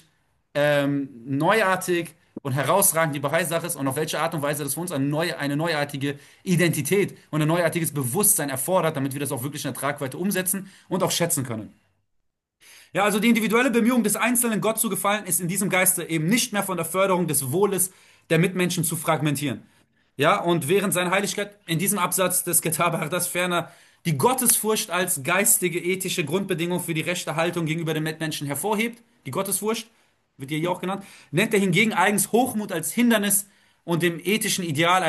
neuartig und herausragend die Bahai-Sache ist und auf welche Art und Weise das für uns eine neuartige Identität und ein neuartiges Bewusstsein erfordert, damit wir das auch wirklich in der Tragweite umsetzen und auch schätzen können. Ja, also die individuelle Bemühung des Einzelnen, Gott zu gefallen, ist in diesem Geiste eben nicht mehr von der Förderung des Wohles der Mitmenschen zu fragmentieren. Ja, und während seine Heiligkeit in diesem Absatz des Kitab das ferner die Gottesfurcht als geistige, ethische Grundbedingung für die rechte Haltung gegenüber den Mitmenschen hervorhebt, die Gottesfurcht, wird hier auch genannt, nennt er hingegen eigens Hochmut als Hindernis und dem ethischen Ideal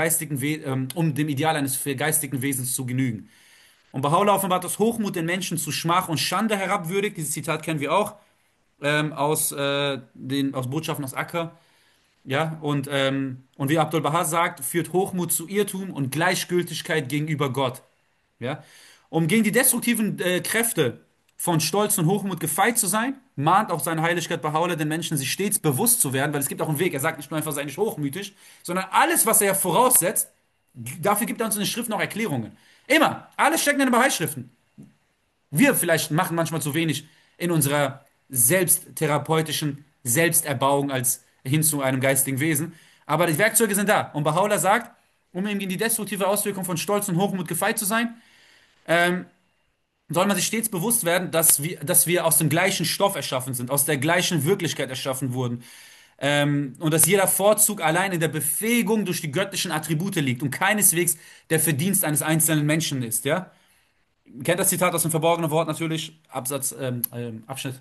um dem Ideal eines vergeistigten Wesens zu genügen. Und Baha'u'llah offenbart, dass Hochmut den Menschen zu Schmach und Schande herabwürdigt. Dieses Zitat kennen wir auch aus Botschaften aus Akka. Ja, und wie Abdul Baha sagt, führt Hochmut zu Irrtum und Gleichgültigkeit gegenüber Gott. Ja? Um gegen die destruktiven Kräfte von Stolz und Hochmut gefeit zu sein, mahnt auch seine Heiligkeit Baha'u'llah den Menschen, sich stets bewusst zu werden, weil es gibt auch einen Weg. Er sagt nicht nur einfach, sei nicht hochmütig, sondern alles, was er voraussetzt, dafür gibt er uns in den Schriften auch Erklärungen. Immer. Alles steckt in den Bahai-Schriften. Wir vielleicht machen manchmal zu wenig in unserer selbsttherapeutischen Selbsterbauung als hin zu einem geistigen Wesen. Aber die Werkzeuge sind da. Und Baha'u'llah sagt, um eben gegen die destruktive Auswirkung von Stolz und Hochmut gefeit zu sein, ähm, soll man sich stets bewusst werden, dass wir aus dem gleichen Stoff erschaffen sind, aus der gleichen Wirklichkeit erschaffen wurden. Und dass jeder Vorzug allein in der Befähigung durch die göttlichen Attribute liegt und keineswegs der Verdienst eines einzelnen Menschen ist, ja? Kennt das Zitat aus dem verborgenen Wort natürlich, Abschnitt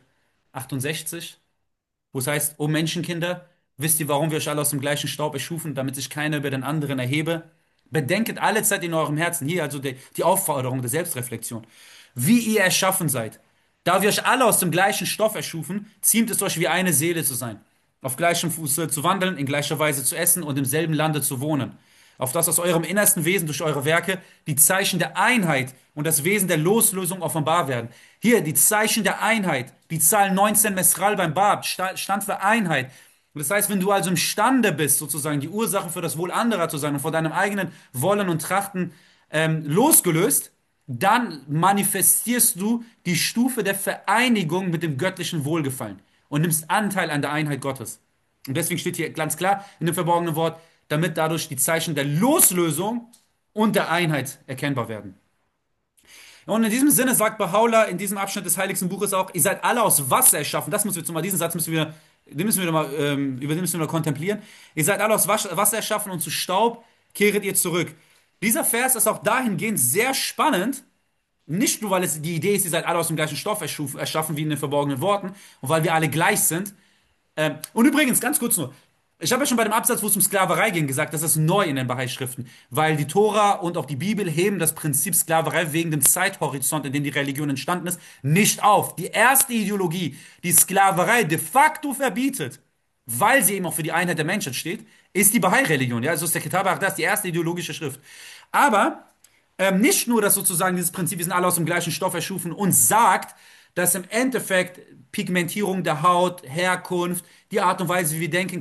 68, wo es heißt, O Menschenkinder, wisst ihr, warum wir euch alle aus dem gleichen Staub erschufen, damit sich keiner über den anderen erhebe? Bedenket alle Zeit in eurem Herzen, hier also die Aufforderung der Selbstreflexion, wie ihr erschaffen seid. Da wir euch alle aus dem gleichen Stoff erschufen, ziemt es euch wie eine Seele zu sein, auf gleichem Fuße zu wandeln, in gleicher Weise zu essen und im selben Lande zu wohnen, auf das aus eurem innersten Wesen durch eure Werke die Zeichen der Einheit und das Wesen der Loslösung offenbar werden. Hier die Zeichen der Einheit, die Zahl 19 Mesral beim Bab stand für Einheit. Und das heißt, wenn du also imstande bist, sozusagen die Ursache für das Wohl anderer zu sein und von deinem eigenen Wollen und Trachten losgelöst, dann manifestierst du die Stufe der Vereinigung mit dem göttlichen Wohlgefallen und nimmst Anteil an der Einheit Gottes. Und deswegen steht hier ganz klar in dem verborgenen Wort, damit dadurch die Zeichen der Loslösung und der Einheit erkennbar werden. Und in diesem Sinne sagt Baha'u'llah in diesem Abschnitt des Heiligsten Buches auch, ihr seid alle aus Wasser erschaffen. Das müssen wir jetzt mal, diesen Satz müssen wir, über den müssen wir mal kontemplieren. Ihr seid alle aus Wasser erschaffen und zu Staub kehret ihr zurück. Dieser Vers ist auch dahingehend sehr spannend, nicht nur, weil es die Idee ist, ihr seid alle aus dem gleichen Stoff erschaffen wie in den verborgenen Worten und weil wir alle gleich sind, und übrigens, ganz kurz nur, ich habe ja schon bei dem Absatz, wo es um Sklaverei ging, gesagt, das ist neu in den Bahai-Schriften, weil die Tora und auch die Bibel heben das Prinzip Sklaverei wegen dem Zeithorizont, in dem die Religion entstanden ist, nicht auf. Die erste Ideologie, die Sklaverei de facto verbietet, weil sie eben auch für die Einheit der Menschheit steht, ist die Bahai-Religion. Ja, also ist der Kitab al-Aqdas die erste ideologische Schrift. Aber nicht nur, dass sozusagen dieses Prinzip, wir sind alle aus dem gleichen Stoff erschufen, uns sagt, dass im Endeffekt Pigmentierung der Haut, Herkunft, die Art und Weise, wie wir denken,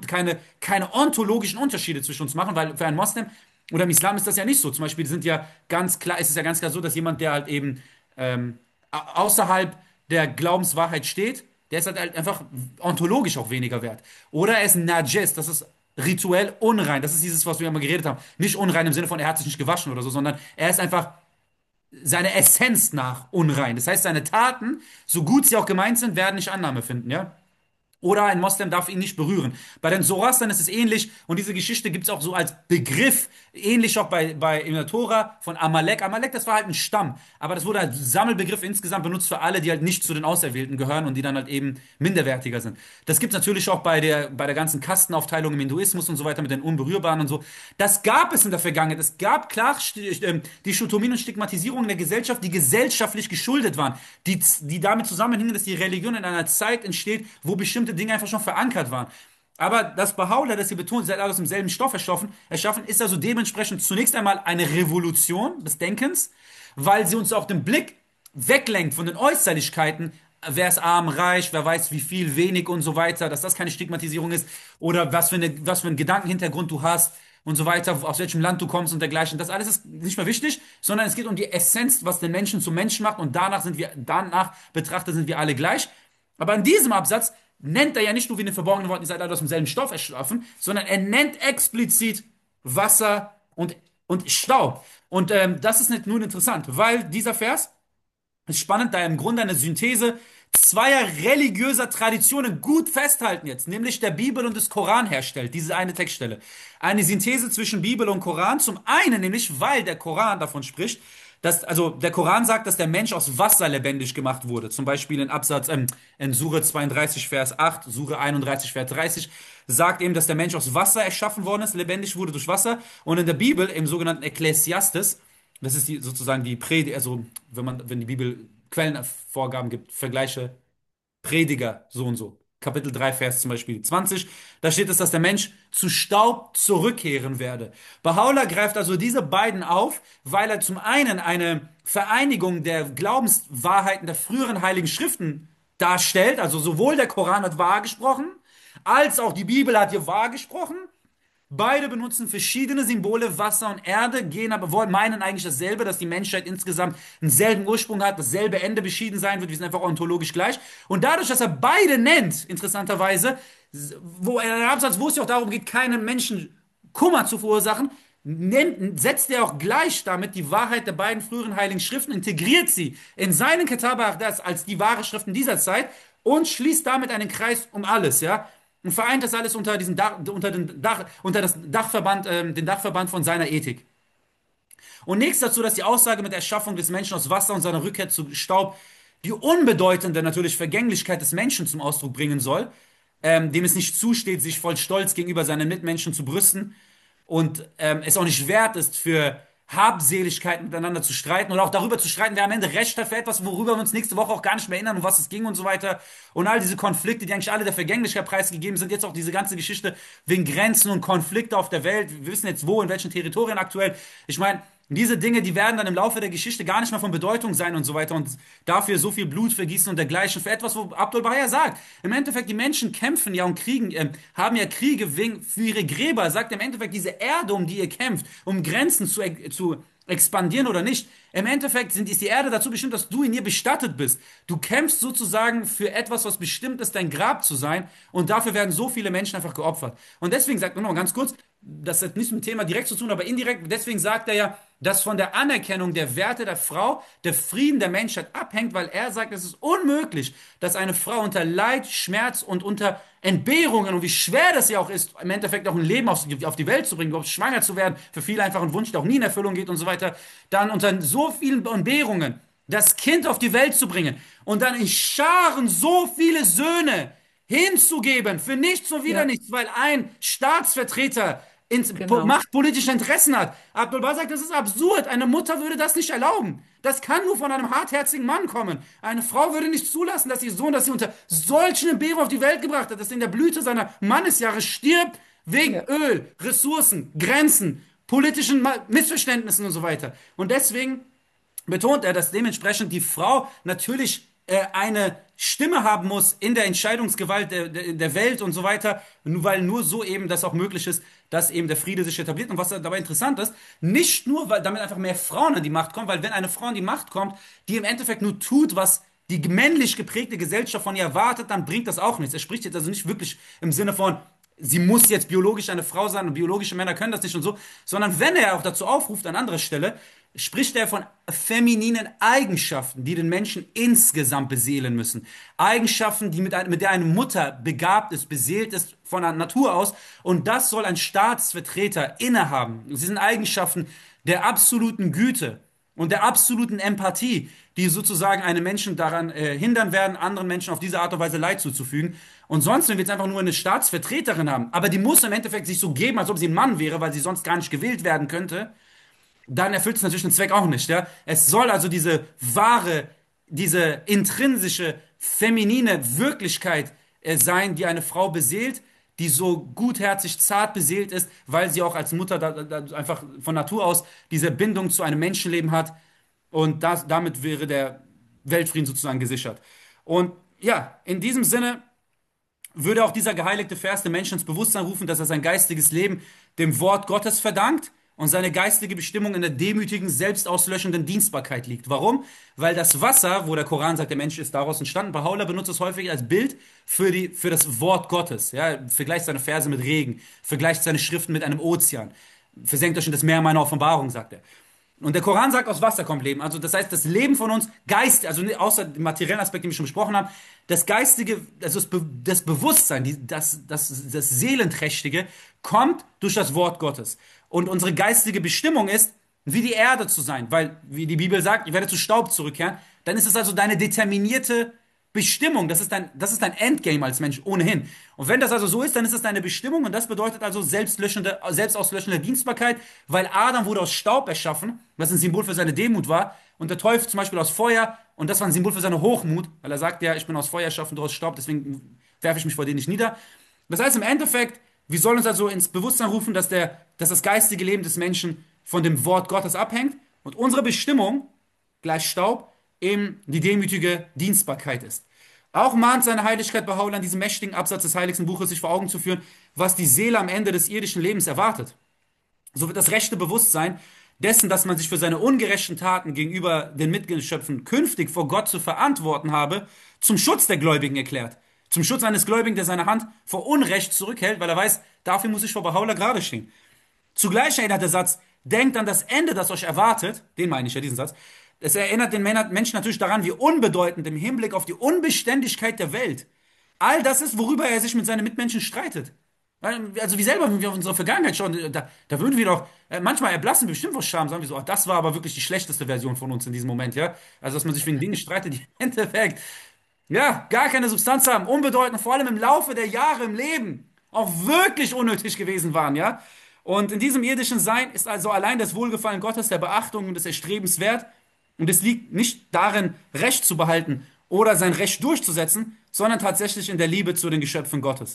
keine ontologischen Unterschiede zwischen uns machen, weil für einen Moslem oder im Islam ist das ja nicht so. Zum Beispiel sind ja ganz klar, ist es ja ganz klar so, dass jemand, der halt eben außerhalb der Glaubenswahrheit steht, der ist halt einfach ontologisch auch weniger wert. Oder er ist ein Najis, das ist rituell unrein. Das ist dieses, was wir immer geredet haben. Nicht unrein im Sinne von, er hat sich nicht gewaschen oder so, sondern er ist einfach seiner Essenz nach unrein. Das heißt, seine Taten, so gut sie auch gemeint sind, werden nicht Annahme finden, ja? Oder ein Moslem darf ihn nicht berühren. Bei den Zoroastriern ist es ähnlich und diese Geschichte gibt es auch so als Begriff, ähnlich auch in der Tora von Amalek. Amalek, das war halt ein Stamm, aber das wurde als Sammelbegriff insgesamt benutzt für alle, die halt nicht zu den Auserwählten gehören und die dann halt eben minderwertiger sind. Das gibt es natürlich auch bei der ganzen Kastenaufteilung im Hinduismus und so weiter mit den Unberührbaren und so. Das gab es in der Vergangenheit. Es gab klar die Dichotomien und Stigmatisierungen der Gesellschaft, die gesellschaftlich geschuldet waren, die damit zusammenhängen, dass die Religion in einer Zeit entsteht, wo bestimmte Dinge einfach schon verankert waren. Aber das Baha'u'llah, das hier betont, seid alle aus demselben Stoff erschaffen, ist also dementsprechend zunächst einmal eine Revolution des Denkens, weil sie uns auch den Blick weglenkt von den Äußerlichkeiten, wer ist arm, reich, wer weiß wie viel, wenig und so weiter, dass das keine Stigmatisierung ist oder was für einen Gedankenhintergrund du hast und so weiter, aus welchem Land du kommst und dergleichen. Das alles ist nicht mehr wichtig, sondern es geht um die Essenz, was den Menschen zum Menschen macht und danach betrachtet sind wir alle gleich. Aber in diesem Absatz nennt er ja nicht nur wie in den verborgenen Worten, ihr seid alle aus demselben Stoff erschaffen, sondern er nennt explizit Wasser und Staub. Und das ist nicht nur interessant, weil dieser Vers ist spannend, da er im Grunde eine Synthese zweier religiöser Traditionen gut festhalten jetzt, nämlich der Bibel und des Koran herstellt, diese eine Textstelle. Eine Synthese zwischen Bibel und Koran, zum einen nämlich, weil der Koran davon spricht, also der Koran sagt, dass der Mensch aus Wasser lebendig gemacht wurde. Zum Beispiel in Sure 32, Vers 8, Sure 31, Vers 30, sagt eben, dass der Mensch aus Wasser erschaffen worden ist, lebendig wurde durch Wasser. Und in der Bibel, im sogenannten Ekklesiastes, das ist sozusagen die Predigt, also wenn die Bibel Quellenvorgaben gibt, Vergleiche Prediger so und so. Kapitel 3 Vers zum Beispiel 20, da steht es, dass der Mensch zu Staub zurückkehren werde. Baha'u'llah greift also diese beiden auf, weil er zum einen eine Vereinigung der Glaubenswahrheiten der früheren Heiligen Schriften darstellt, also sowohl der Koran hat wahr gesprochen, als auch die Bibel hat hier wahr gesprochen. Beide benutzen verschiedene Symbole, Wasser und Erde, meinen eigentlich dasselbe, dass die Menschheit insgesamt denselben Ursprung hat, dasselbe Ende beschieden sein wird, wir sind einfach ontologisch gleich. Und dadurch, dass er beide nennt, interessanterweise, wo in einem Absatz, wo es ja auch darum geht, keinem Menschen Kummer zu verursachen, setzt er auch gleich damit die Wahrheit der beiden früheren Heiligen Schriften, integriert sie in seinen Kitab al-Aqdas als die wahre Schriften dieser Zeit und schließt damit einen Kreis um alles, ja. Und vereint das alles unter das Dachverband von seiner Ethik. Und nichts dazu, dass die Aussage mit der Erschaffung des Menschen aus Wasser und seiner Rückkehr zu Staub die unbedeutende natürlich Vergänglichkeit des Menschen zum Ausdruck bringen soll, dem es nicht zusteht, sich voll Stolz gegenüber seinen Mitmenschen zu brüsten und es auch nicht wert ist, für Habseligkeiten miteinander zu streiten oder auch darüber zu streiten, wer am Ende Recht hat für etwas, worüber wir uns nächste Woche auch gar nicht mehr erinnern, um was es ging und so weiter. Und all diese Konflikte, die eigentlich alle der Vergänglichkeit preisgegeben sind, jetzt auch diese ganze Geschichte wegen Grenzen und Konflikte auf der Welt. Wir wissen jetzt wo, in welchen Territorien aktuell. Ich meine, diese Dinge, die werden dann im Laufe der Geschichte gar nicht mehr von Bedeutung sein und so weiter und dafür so viel Blut vergießen und dergleichen für etwas, wo Abdul Baha sagt. Im Endeffekt, die Menschen kämpfen ja und kriegen, haben ja Kriege für ihre Gräber. Er sagt im Endeffekt, diese Erde, um die ihr kämpft, um Grenzen zu expandieren oder nicht. Im Endeffekt ist die Erde dazu bestimmt, dass du in ihr bestattet bist. Du kämpfst sozusagen für etwas, was bestimmt ist, dein Grab zu sein. Und dafür werden so viele Menschen einfach geopfert. Und deswegen sagt er noch mal ganz kurz, das hat nichts mit dem Thema direkt zu tun, aber indirekt, deswegen sagt er ja, dass von der Anerkennung der Werte der Frau der Frieden der Menschheit abhängt, weil er sagt, es ist unmöglich, dass eine Frau unter Leid, Schmerz und unter Entbehrungen und wie schwer das ja auch ist, im Endeffekt auch ein Leben auf die Welt zu bringen, überhaupt schwanger zu werden, für viele einfach ein Wunsch, der auch nie in Erfüllung geht und so weiter, dann unter so vielen Entbehrungen das Kind auf die Welt zu bringen und dann in Scharen so viele Söhne hinzugeben für nichts und wieder Ja, nichts, weil ein Staatsvertreter genau. machtpolitische Interessen hat. Abdul Baha sagt, das ist absurd. Eine Mutter würde das nicht erlauben. Das kann nur von einem hartherzigen Mann kommen. Eine Frau würde nicht zulassen, dass ihr Sohn, das sie unter solchen Entbehrungen auf die Welt gebracht hat, dass er in der Blüte seiner Mannesjahre stirbt, wegen Ja, Öl, Ressourcen, Grenzen, politischen Missverständnissen und so weiter. Und deswegen betont er, dass dementsprechend die Frau natürlich eine Stimme haben muss in der Entscheidungsgewalt der Welt und so weiter, nur weil nur so eben das auch möglich ist, dass eben der Friede sich etabliert. Und was dabei interessant ist, nicht nur, weil damit einfach mehr Frauen an die Macht kommen, weil wenn eine Frau an die Macht kommt, die im Endeffekt nur tut, was die männlich geprägte Gesellschaft von ihr erwartet, dann bringt das auch nichts. Er spricht jetzt also nicht wirklich im Sinne von, sie muss jetzt biologisch eine Frau sein und biologische Männer können das nicht und so, sondern wenn er auch dazu aufruft an anderer Stelle, spricht er von femininen Eigenschaften, die den Menschen insgesamt beseelen müssen. Eigenschaften, mit der eine Mutter begabt ist, beseelt ist von der Natur aus. Und das soll ein Staatsvertreter innehaben. Sie sind Eigenschaften der absoluten Güte und der absoluten Empathie, die sozusagen einen Menschen daran hindern werden, anderen Menschen auf diese Art und Weise Leid zuzufügen. Und sonst, wenn wir jetzt einfach nur eine Staatsvertreterin haben, aber die muss im Endeffekt sich so geben, als ob sie ein Mann wäre, weil sie sonst gar nicht gewählt werden könnte, dann erfüllt es natürlich den Zweck auch nicht. Ja? Es soll also diese intrinsische, feminine Wirklichkeit sein, die eine Frau beseelt, die so gutherzig, zart beseelt ist, weil sie auch als Mutter da einfach von Natur aus diese Bindung zu einem Menschenleben hat. Und damit wäre der Weltfrieden sozusagen gesichert. Und ja, in diesem Sinne würde auch dieser geheiligte Vers den Menschen ins Bewusstsein rufen, dass er sein geistiges Leben dem Wort Gottes verdankt und seine geistige Bestimmung in der demütigen, selbstauslöschenden Dienstbarkeit liegt. Warum? Weil das Wasser, wo der Koran sagt, der Mensch ist daraus entstanden, Baha'u'llah benutzt es häufig als Bild für das Wort Gottes. Ja, vergleicht seine Verse mit Regen, vergleicht seine Schriften mit einem Ozean. Versenkt euch in das Meer meiner Offenbarung, sagt er. Und der Koran sagt, aus Wasser kommt Leben. Also das heißt, das Leben von uns, Geist, also außer dem materiellen Aspekt, den wir schon besprochen haben, das Geistige, also das Bewusstsein, das Seelenträchtige, kommt durch das Wort Gottes. Und unsere geistige Bestimmung ist, wie die Erde zu sein. Weil, wie die Bibel sagt, ich werde zu Staub zurückkehren. Dann ist es also deine determinierte Bestimmung, das ist dein Endgame als Mensch, ohnehin. Und wenn das also so ist, dann ist es deine Bestimmung und das bedeutet also selbstauslöschende Dienstbarkeit, weil Adam wurde aus Staub erschaffen, was ein Symbol für seine Demut war, und der Teufel zum Beispiel aus Feuer, und das war ein Symbol für seine Hochmut, weil er sagt, ja, ich bin aus Feuer erschaffen, du aus Staub, deswegen werfe ich mich vor dir nicht nieder. Das heißt im Endeffekt, wir sollen uns also ins Bewusstsein rufen, dass das geistige Leben des Menschen von dem Wort Gottes abhängt und unsere Bestimmung gleich Staub eben die demütige Dienstbarkeit ist. Auch mahnt seine Heiligkeit Baha'u'llah an diesem mächtigen Absatz des heiligsten Buches sich vor Augen zu führen, was die Seele am Ende des irdischen Lebens erwartet. So wird das rechte Bewusstsein dessen, dass man sich für seine ungerechten Taten gegenüber den Mitgeschöpfen künftig vor Gott zu verantworten habe, zum Schutz der Gläubigen erklärt. Zum Schutz eines Gläubigen, der seine Hand vor Unrecht zurückhält, weil er weiß, dafür muss ich vor Baha'u'llah gerade stehen. Zugleich erinnert der Satz, denkt an das Ende, das euch erwartet, den meine ich ja, diesen Satz, es erinnert den Menschen natürlich daran, wie unbedeutend im Hinblick auf die Unbeständigkeit der Welt all das ist, worüber er sich mit seinen Mitmenschen streitet. Also wie selber, wenn wir auf unsere Vergangenheit schauen, da würden wir doch, manchmal erblassen wir bestimmt vor Scham, sagen wir so, ach, das war aber wirklich die schlechteste Version von uns in diesem Moment, ja. Also, dass man sich wegen Dingen streitet, die im Endeffekt, ja, gar keine Substanz haben, unbedeutend, vor allem im Laufe der Jahre im Leben, auch wirklich unnötig gewesen waren, ja. Und in diesem irdischen Sein ist also allein das Wohlgefallen Gottes, der Beachtung und des Erstrebens wert. Und es liegt nicht darin, Recht zu behalten oder sein Recht durchzusetzen, sondern tatsächlich in der Liebe zu den Geschöpfen Gottes.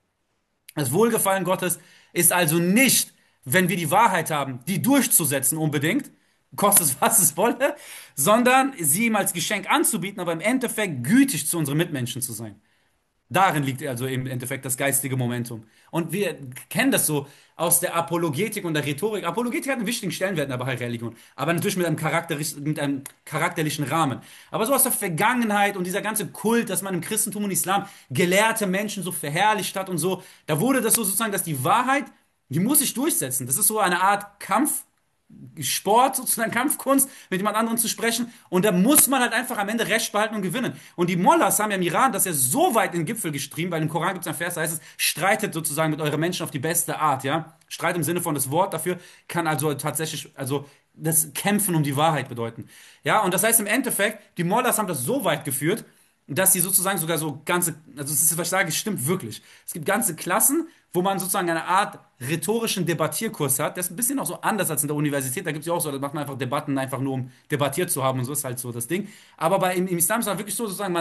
Das Wohlgefallen Gottes ist also nicht, wenn wir die Wahrheit haben, die durchzusetzen unbedingt, kostet es, was es wolle, sondern sie ihm als Geschenk anzubieten, aber im Endeffekt gütig zu unseren Mitmenschen zu sein. Darin liegt also im Endeffekt das geistige Momentum. Und wir kennen das so aus der Apologetik und der Rhetorik. Apologetik hat einen wichtigen Stellenwert in der Bahai-Religion, aber natürlich mit einem charakterlichen Rahmen. Aber so aus der Vergangenheit und dieser ganze Kult, dass man im Christentum und Islam gelehrte Menschen so verherrlicht hat und so, da wurde das so sozusagen, dass die Wahrheit, die muss sich durchsetzen. Das ist so eine Art Kampf Sport, sozusagen Kampfkunst, mit jemand anderem zu sprechen. Und da muss man halt einfach am Ende Recht behalten und gewinnen. Und die Mollahs haben ja im Iran das ja so weit in den Gipfel getrieben, weil im Koran gibt es einen Vers, da heißt es, streitet sozusagen mit euren Menschen auf die beste Art, ja. Streit im Sinne von das Wort dafür kann also tatsächlich, also das Kämpfen um die Wahrheit bedeuten. Ja, und das heißt im Endeffekt, die Mollahs haben das so weit geführt, dass sie sozusagen sogar so ganze, also das ist, was ich sage, stimmt wirklich. Es gibt ganze Klassen, wo man sozusagen eine Art rhetorischen Debattierkurs hat. Das ist ein bisschen auch so anders als in der Universität. Da gibt es ja auch so, da macht man einfach Debatten, einfach nur um debattiert zu haben und so ist halt so das Ding. Aber im Islam ist es halt wirklich so, sozusagen,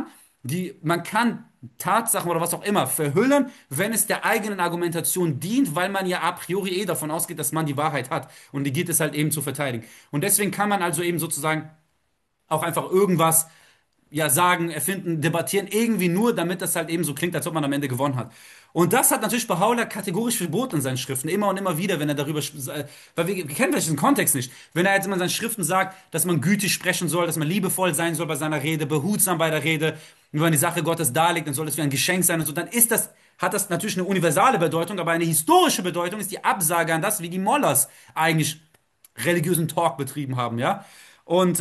man kann Tatsachen oder was auch immer verhüllen, wenn es der eigenen Argumentation dient, weil man ja a priori davon ausgeht, dass man die Wahrheit hat. Und die gilt es halt eben zu verteidigen. Und deswegen kann man also eben sozusagen auch einfach irgendwas ja sagen, erfinden, debattieren, irgendwie nur, damit das halt eben so klingt, als ob man am Ende gewonnen hat. Und das hat natürlich Baha'u'llah kategorisch verboten in seinen Schriften, immer und immer wieder, wenn er darüber, weil wir kennen vielleicht den Kontext nicht, wenn er jetzt immer in seinen Schriften sagt, dass man gütig sprechen soll, dass man liebevoll sein soll bei seiner Rede, behutsam bei der Rede, und wenn man die Sache Gottes darlegt, dann soll das wie ein Geschenk sein und so, dann hat das natürlich eine universale Bedeutung, aber eine historische Bedeutung ist die Absage an das, wie die Mollahs eigentlich religiösen Talk betrieben haben, ja. Und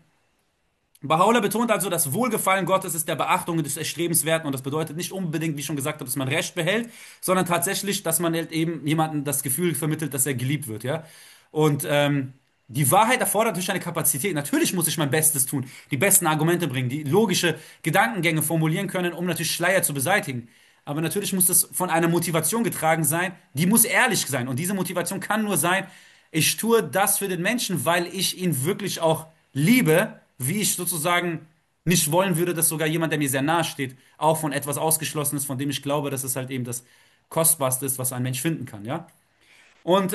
Baha'u'llah betont also, das Wohlgefallen Gottes ist der Beachtung und des Erstrebens wert und das bedeutet nicht unbedingt, wie ich schon gesagt habe, dass man Recht behält, sondern tatsächlich, dass man halt eben jemandem das Gefühl vermittelt, dass er geliebt wird, ja. Und die Wahrheit erfordert natürlich eine Kapazität. Natürlich muss ich mein Bestes tun, die besten Argumente bringen, die logische Gedankengänge formulieren können, um natürlich Schleier zu beseitigen. Aber natürlich muss das von einer Motivation getragen sein, die muss ehrlich sein. Und diese Motivation kann nur sein, ich tue das für den Menschen, weil ich ihn wirklich auch liebe, wie ich sozusagen nicht wollen würde, dass sogar jemand, der mir sehr nahe steht, auch von etwas ausgeschlossen ist, von dem ich glaube, dass es halt eben das Kostbarste ist, was ein Mensch finden kann, ja. Und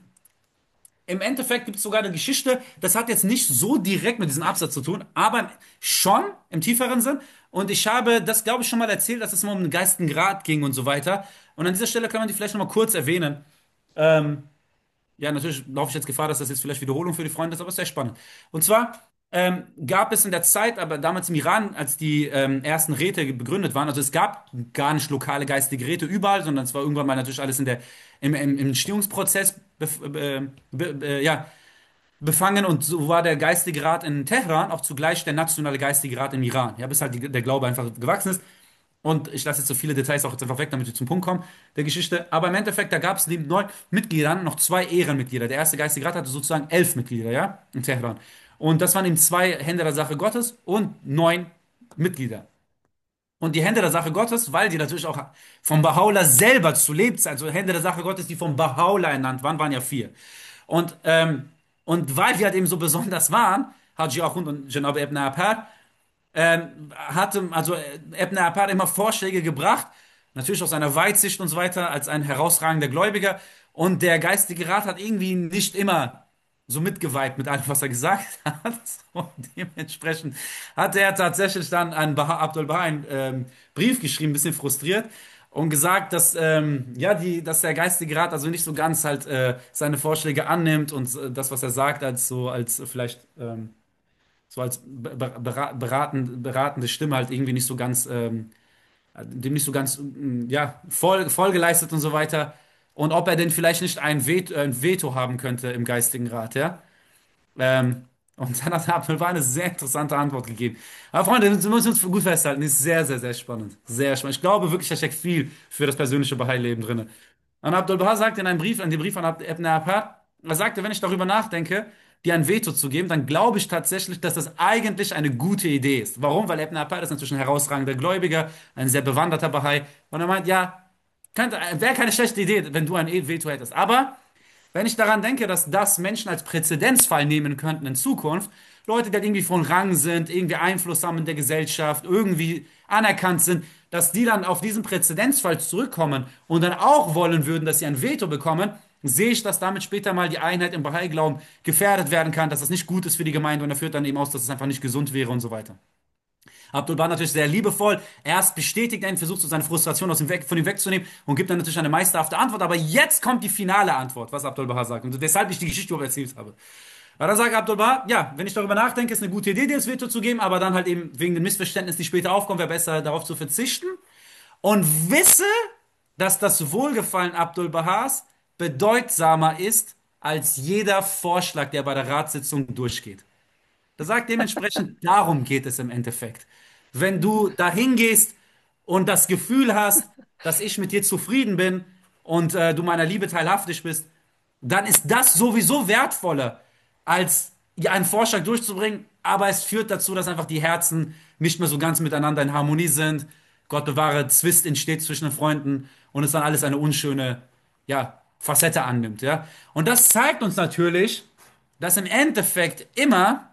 im Endeffekt gibt es sogar eine Geschichte, das hat jetzt nicht so direkt mit diesem Absatz zu tun, aber schon im tieferen Sinn. Und ich habe das, glaube ich, schon mal erzählt, dass es mal um den geistigen Grad ging und so weiter. Und an dieser Stelle kann man die vielleicht noch mal kurz erwähnen. Ähm, ja, natürlich laufe ich jetzt Gefahr, dass das jetzt vielleicht Wiederholung für die Freunde ist, aber es ist sehr spannend. Und zwar gab es in der Zeit, aber damals im Iran, als die ersten Räte begründet waren, also es gab gar nicht lokale geistige Räte überall, sondern es war irgendwann mal natürlich alles im Entstehungsprozess ja, befangen und so war der geistige Rat in Teheran auch zugleich der nationale geistige Rat im Iran. Ja, bis halt der Glaube einfach gewachsen ist. Und ich lasse jetzt so viele Details auch jetzt einfach weg, damit wir zum Punkt kommen der Geschichte. Aber im Endeffekt, da gab es neben 9 Mitgliedern noch 2 Ehrenmitglieder. Der erste geistige Rat hatte sozusagen 11 Mitglieder, ja, in Teheran. Und das waren eben 2 Hände der Sache Gottes und 9 Mitglieder. Und die Hände der Sache Gottes, weil die natürlich auch vom Baha'u'llah selber zu Lebzeiten, also Hände der Sache Gottes, die vom Baha'u'llah ernannt waren, waren ja 4. Und, weil die halt eben so besonders waren, Haji Ahund und Janab ibn Apar, hatte also Ibn Abbad immer Vorschläge gebracht, natürlich aus seiner Weitsicht und so weiter, als ein herausragender Gläubiger. Und der geistige Rat hat irgendwie nicht immer so mitgeweibt mit allem, was er gesagt hat. Und dementsprechend hat er tatsächlich dann an Abdul Baha einen Brief geschrieben, ein bisschen frustriert. Und gesagt, dass, ja, dass der geistige Rat also nicht so ganz halt seine Vorschläge annimmt und das, was er sagt, als so, als vielleicht so als beratende Stimme halt irgendwie nicht so ganz, dem nicht so ganz, ja, Folge leistet und so weiter. Und ob er denn vielleicht nicht ein Veto haben könnte im geistigen Rat, ja. Und dann hat Abdul eine sehr interessante Antwort gegeben. Aber Freunde, wir müssen uns gut festhalten, ist sehr, sehr, sehr spannend. Sehr spannend. Ich glaube wirklich, da steckt viel für das persönliche Bahai-Leben drin. Und Abdul Baha sagt in einem Brief, in dem Brief an Ibn Abbas, er sagte, wenn ich darüber nachdenke, dir ein Veto zu geben, dann glaube ich tatsächlich, dass das eigentlich eine gute Idee ist. Warum? Weil Ibn Abbas ist natürlich ein herausragender Gläubiger, ein sehr bewanderter Bahai. Und er meint, ja, wäre keine schlechte Idee, wenn du ein Veto hättest. Aber wenn ich daran denke, dass das Menschen als Präzedenzfall nehmen könnten in Zukunft, Leute, die halt irgendwie von Rang sind, irgendwie Einfluss haben in der Gesellschaft, irgendwie anerkannt sind, dass die dann auf diesen Präzedenzfall zurückkommen und dann auch wollen würden, dass sie ein Veto bekommen, sehe ich, dass damit später mal die Einheit im Bahai-Glauben gefährdet werden kann, dass das nicht gut ist für die Gemeinde und er führt dann eben aus, dass es einfach nicht gesund wäre und so weiter. Abdul Baha natürlich sehr liebevoll. Erst bestätigt er ihn, versucht so seine Frustration von ihm wegzunehmen und gibt dann natürlich eine meisterhafte Antwort. Aber jetzt kommt die finale Antwort, was Abdul Baha sagt und weshalb ich die Geschichte überhaupt erzählt habe. Aber dann sagt Abdul Baha, ja, wenn ich darüber nachdenke, ist eine gute Idee, dir das Veto zu geben, aber dann halt eben wegen den Missverständnissen, die später aufkommen, wäre besser darauf zu verzichten. Und wisse, dass das Wohlgefallen Abdul Bahas bedeutsamer ist als jeder Vorschlag, der bei der Ratssitzung durchgeht. Das sagt dementsprechend, darum geht es im Endeffekt. Wenn du dahin gehst und das Gefühl hast, dass ich mit dir zufrieden bin und du meiner Liebe teilhaftig bist, dann ist das sowieso wertvoller, als ja, einen Vorschlag durchzubringen. Aber es führt dazu, dass einfach die Herzen nicht mehr so ganz miteinander in Harmonie sind. Gott bewahre, Zwist entsteht zwischen den Freunden und es dann alles eine unschöne, ja, Facette annimmt, ja. Und das zeigt uns natürlich, dass im Endeffekt immer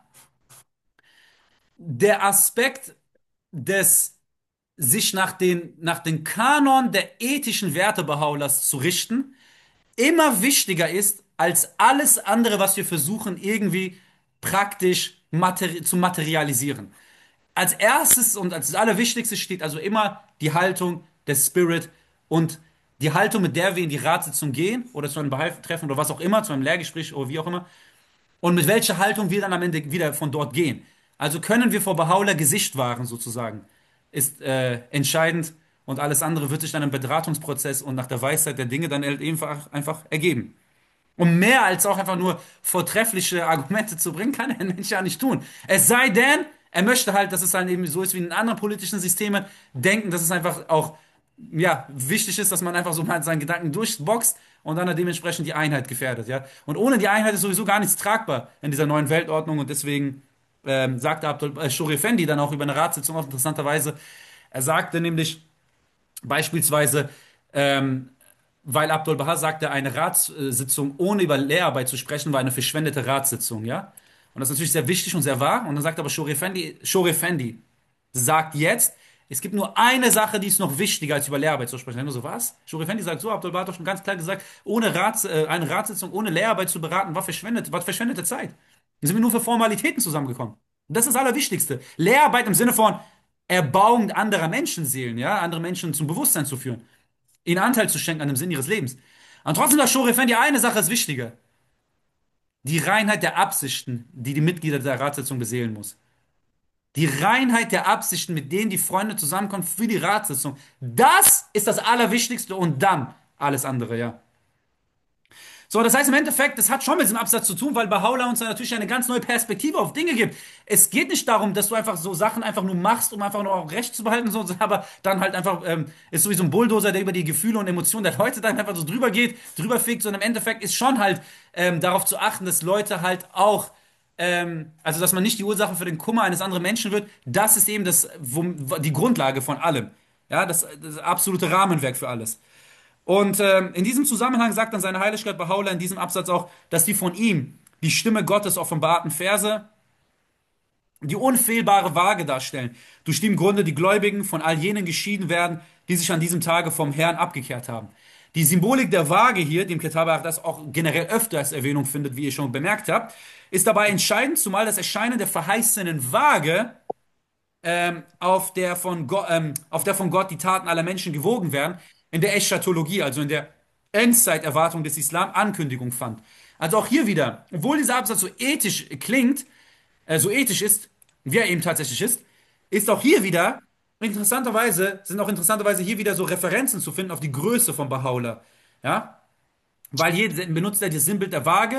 der Aspekt des sich nach den Kanon der ethischen Werte Baha'u'llahs zu richten, immer wichtiger ist als alles andere, was wir versuchen, irgendwie praktisch zu materialisieren. Als erstes und als das Allerwichtigste steht also immer die Haltung, der Spirit und die Haltung, mit der wir in die Ratssitzung gehen oder zu einem Behaltentreffen oder was auch immer, zu einem Lehrgespräch oder wie auch immer, und mit welcher Haltung wir dann am Ende wieder von dort gehen. Also können wir vor Baha'u'llah Gesicht wahren, sozusagen, ist entscheidend und alles andere wird sich dann im Beratungsprozess und nach der Weisheit der Dinge dann halt einfach ergeben. Um mehr als auch einfach nur vortreffliche Argumente zu bringen, kann ein Mensch ja nicht tun. Es sei denn, er möchte halt, dass es dann eben so ist wie in anderen politischen Systemen, denken, dass es einfach auch ja, wichtig ist, dass man einfach so mal seinen Gedanken durchboxt und dann halt dementsprechend die Einheit gefährdet, ja. Und ohne die Einheit ist sowieso gar nichts tragbar in dieser neuen Weltordnung und deswegen sagte Shor Effendi dann auch über eine Ratssitzung auch interessanterweise, er sagte nämlich beispielsweise, ähm, weil Abdul Baha sagte, eine Ratssitzung ohne über Lehrarbeit zu sprechen, war eine verschwendete Ratssitzung, ja? Und das ist natürlich sehr wichtig und sehr wahr. Und dann sagt aber Shor Effendi sagt jetzt, es gibt nur eine Sache, die ist noch wichtiger, als über Lehrarbeit zu sprechen. Nur so, was? Shor Effendi sagt so, Abdul Baha hat doch schon ganz klar gesagt, eine Ratssitzung ohne Lehrarbeit zu beraten, war verschwendete Zeit. Dann sind wir nur für Formalitäten zusammengekommen. Und das ist das Allerwichtigste. Lehrarbeit im Sinne von Erbauung anderer Menschenseelen, ja, andere Menschen zum Bewusstsein zu führen, ihnen Anteil zu schenken an dem Sinn ihres Lebens. Und trotzdem sagt Shor Effendi, eine Sache ist wichtiger. Die Reinheit der Absichten, die die Mitglieder der Ratssitzung beseelen muss. Die Reinheit der Absichten, mit denen die Freunde zusammenkommen für die Ratssitzung. Das ist das Allerwichtigste und dann alles andere, ja. So, das heißt im Endeffekt, das hat schon mit diesem Absatz zu tun, weil Baha'u'llah uns da natürlich eine ganz neue Perspektive auf Dinge gibt. Es geht nicht darum, dass du einfach so Sachen einfach nur machst, um einfach nur auch Recht zu behalten, so, aber dann halt einfach ist so wie so ein Bulldozer, der über die Gefühle und Emotionen der Leute dann einfach so drüber geht, drüber fegt, sondern im Endeffekt ist schon halt darauf zu achten, dass Leute halt auch also dass man nicht die Ursache für den Kummer eines anderen Menschen wird, das ist eben die Grundlage von allem. Ja, das absolute Rahmenwerk für alles. Und in diesem Zusammenhang sagt dann seine Heiligkeit Baha'u'llah in diesem Absatz auch, dass die von ihm, die Stimme Gottes offenbarten Verse, die unfehlbare Waage darstellen, durch die im Grunde die Gläubigen von all jenen geschieden werden, die sich an diesem Tage vom Herrn abgekehrt haben. Die Symbolik der Waage hier, die im Kitab das auch generell öfter als Erwähnung findet, wie ihr schon bemerkt habt, ist dabei entscheidend, zumal das Erscheinen der verheißenen Waage auf der von Gott die Taten aller Menschen gewogen werden, in der Eschatologie, also in der Endzeiterwartung des Islam, Ankündigung fand. Also auch hier wieder, obwohl dieser Absatz so ethisch klingt, so ethisch ist, wie er eben tatsächlich ist auch hier wieder sind auch interessanterweise hier wieder so Referenzen zu finden auf die Größe von Baha'u'llah. Ja? Weil hier benutzt er das Sinnbild der Waage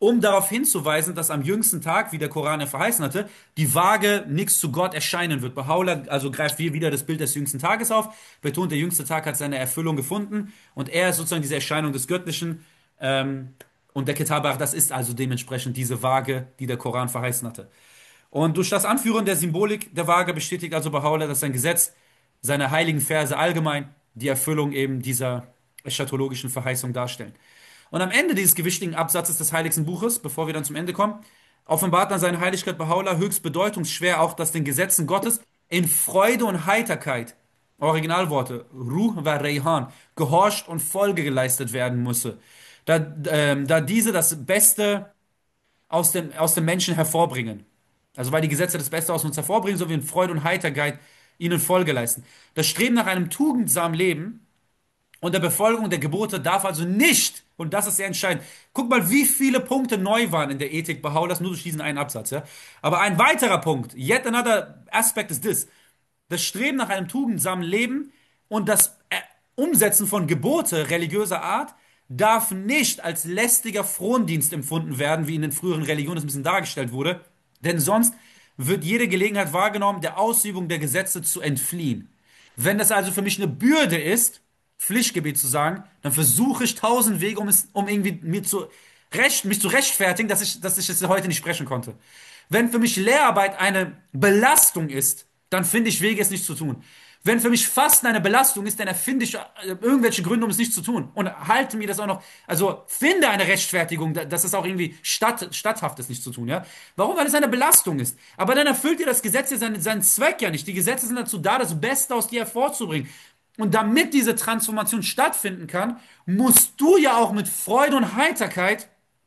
um darauf hinzuweisen, dass am jüngsten Tag, wie der Koran ja verheißen hatte, die Waage nichts zu Gott erscheinen wird. Baha'u'llah also greift hier wieder das Bild des jüngsten Tages auf, betont, der jüngste Tag hat seine Erfüllung gefunden und er ist sozusagen diese Erscheinung des Göttlichen. Und der Kitab, das ist also dementsprechend diese Waage, die der Koran verheißen hatte. Und durch das Anführen der Symbolik der Waage bestätigt also Baha'u'llah, dass sein Gesetz, seine heiligen Verse allgemein die Erfüllung eben dieser eschatologischen Verheißung darstellen. Und am Ende dieses gewichtigen Absatzes des heiligsten Buches, bevor wir dann zum Ende kommen, offenbart dann seine Heiligkeit Baha'u'llah höchst bedeutungsschwer auch, dass den Gesetzen Gottes in Freude und Heiterkeit, Originalworte, Ruh wa Rayhan, gehorcht und Folge geleistet werden müsse, da diese das Beste aus dem Menschen hervorbringen. Also weil die Gesetze das Beste aus uns hervorbringen, so wie in Freude und Heiterkeit ihnen Folge leisten. Das Streben nach einem tugendsamen Leben und der Befolgung der Gebote darf also nicht, und das ist sehr entscheidend, guck mal, wie viele Punkte neu waren in der Ethik Baha'u'llahs, nur durch diesen einen Absatz. Ja? Aber ein weiterer Punkt, yet another aspect is this, das Streben nach einem tugendsamen Leben und das Umsetzen von Gebote religiöser Art darf nicht als lästiger Frondienst empfunden werden, wie in den früheren Religionen das ein bisschen dargestellt wurde, denn sonst wird jede Gelegenheit wahrgenommen, der Ausübung der Gesetze zu entfliehen. Wenn das also für mich eine Bürde ist, Pflichtgebet zu sagen, dann versuche ich tausend Wege, um irgendwie mich zu rechtfertigen, dass ich es heute nicht sprechen konnte. Wenn für mich Lehrarbeit eine Belastung ist, dann finde ich Wege, es nicht zu tun. Wenn für mich Fasten eine Belastung ist, dann erfinde ich irgendwelche Gründe, um es nicht zu tun. Und halte mir das auch noch, also finde eine Rechtfertigung, dass es auch irgendwie statthaft ist, nicht zu tun, ja. Warum? Weil es eine Belastung ist. Aber dann erfüllt dir das Gesetz ja seinen Zweck ja nicht. Die Gesetze sind dazu da, das Beste aus dir hervorzubringen. Und damit diese Transformation stattfinden kann, musst du ja auch mit Freude und Heiterkeit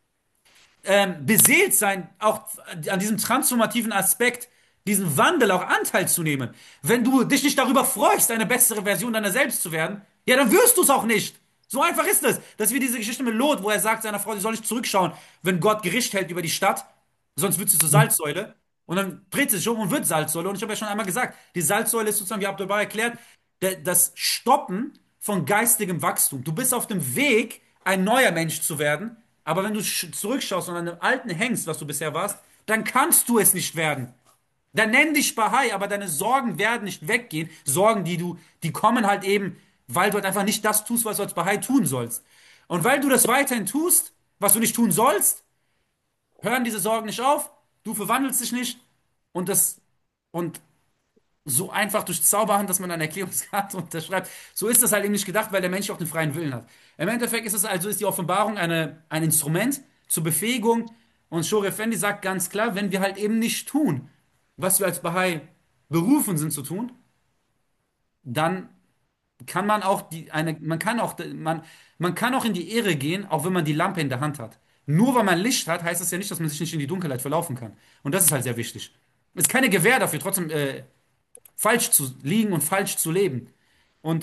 beseelt sein, auch an diesem transformativen Aspekt, diesen Wandel auch Anteil zu nehmen. Wenn du dich nicht darüber freust, eine bessere Version deiner selbst zu werden, ja, dann wirst du es auch nicht. So einfach ist es. Das ist wie diese Geschichte mit Lot, wo er sagt seiner Frau, sie soll nicht zurückschauen, wenn Gott Gericht hält über die Stadt, sonst wird sie zur Salzsäule. Und dann dreht sie sich um und wird Salzsäule. Und ich habe ja schon einmal gesagt, die Salzsäule ist sozusagen, wie Abdul Baha erklärt, das Stoppen von geistigem Wachstum. Du bist auf dem Weg, ein neuer Mensch zu werden, aber wenn du zurückschaust und an dem Alten hängst, was du bisher warst, dann kannst du es nicht werden. Dann nenn dich Bahai, aber deine Sorgen werden nicht weggehen. Sorgen, die kommen halt eben, weil du halt einfach nicht das tust, was du als Bahai tun sollst. Und weil du das weiterhin tust, was du nicht tun sollst, hören diese Sorgen nicht auf, du verwandelst dich nicht und und so einfach durch Zauberhand, dass man eine Erklärungskarte unterschreibt. So ist das halt eben nicht gedacht, weil der Mensch auch den freien Willen hat. Im Endeffekt ist die Offenbarung ein Instrument zur Befähigung. Und Shore Effendi sagt ganz klar, wenn wir halt eben nicht tun, was wir als Bahai berufen sind zu tun, dann kann man auch man kann auch in die Irre gehen, auch wenn man die Lampe in der Hand hat. Nur weil man Licht hat, heißt das ja nicht, dass man sich nicht in die Dunkelheit verlaufen kann. Und das ist halt sehr wichtig. Ist keine Gewähr dafür, trotzdem falsch zu liegen und falsch zu leben. Und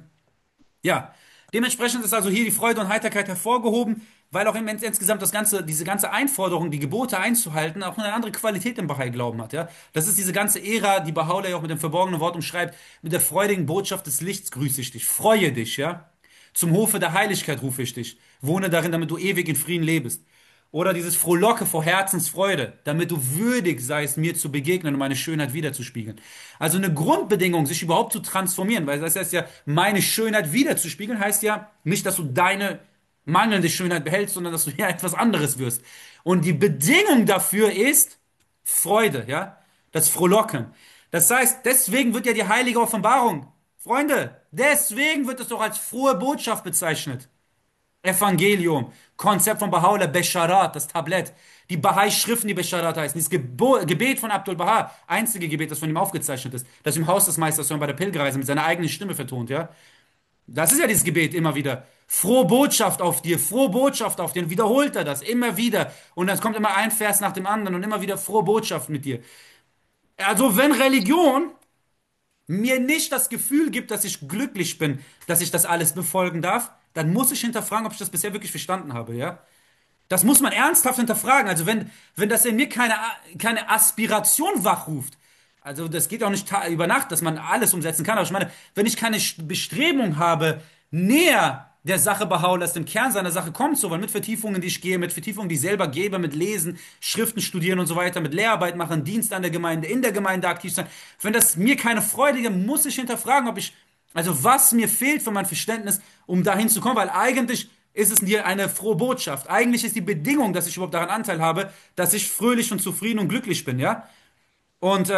ja, dementsprechend ist also hier die Freude und Heiterkeit hervorgehoben, weil auch insgesamt diese ganze Einforderung, die Gebote einzuhalten, auch eine andere Qualität im Bahai-Glauben hat. Ja? Das ist diese ganze Ära, die Baha'u'llah ja auch mit dem verborgenen Wort umschreibt, mit der freudigen Botschaft des Lichts grüße ich dich, freue dich, ja. Zum Hofe der Heiligkeit rufe ich dich, wohne darin, damit du ewig in Frieden lebst. Oder dieses Frohlocke vor Herzensfreude, damit du würdig seist, mir zu begegnen und meine Schönheit wiederzuspiegeln. Also eine Grundbedingung, sich überhaupt zu transformieren, weil das heißt ja, meine Schönheit wiederzuspiegeln, heißt ja nicht, dass du deine mangelnde Schönheit behältst, sondern dass du ja etwas anderes wirst. Und die Bedingung dafür ist Freude, ja, das Frohlocken. Das heißt, deswegen wird ja die heilige Offenbarung, Freunde, deswegen wird es doch als frohe Botschaft bezeichnet. Evangelium, Konzept von Baha'u'llah, Bescharat, das Tablett, die Bahai-Schriften, die Bescharat heißen, dieses Gebet von Abdul Baha, einzige Gebet, das von ihm aufgezeichnet ist, das im Haus des Meisters bei der Pilgerreise mit seiner eigenen Stimme vertont, ja. Das ist ja dieses Gebet immer wieder. Frohe Botschaft auf dir, frohe Botschaft auf dir. Und wiederholt er das immer wieder. Und dann kommt immer ein Vers nach dem anderen und immer wieder frohe Botschaft mit dir. Also wenn Religion mir nicht das Gefühl gibt, dass ich glücklich bin, dass ich das alles befolgen darf, dann muss ich hinterfragen, ob ich das bisher wirklich verstanden habe, ja? Das muss man ernsthaft hinterfragen. Also wenn das in mir keine Aspiration wachruft, also das geht auch nicht über Nacht, dass man alles umsetzen kann, aber ich meine, wenn ich keine Bestrebung habe, näher der Sache Baha'u'llahs, dem Kern seiner Sache kommt so, weil mit Vertiefungen, die ich gehe, mit Vertiefungen, die ich selber gebe, mit Lesen, Schriften studieren und so weiter, mit Lehrarbeit machen, Dienst an der Gemeinde, in der Gemeinde aktiv sein, wenn das mir keine Freude gibt, muss ich hinterfragen, ob ich, also was mir fehlt für mein Verständnis, um dahin zu kommen, weil eigentlich ist es dir eine frohe Botschaft. Eigentlich ist die Bedingung, dass ich überhaupt daran Anteil habe, dass ich fröhlich und zufrieden und glücklich bin, ja? Und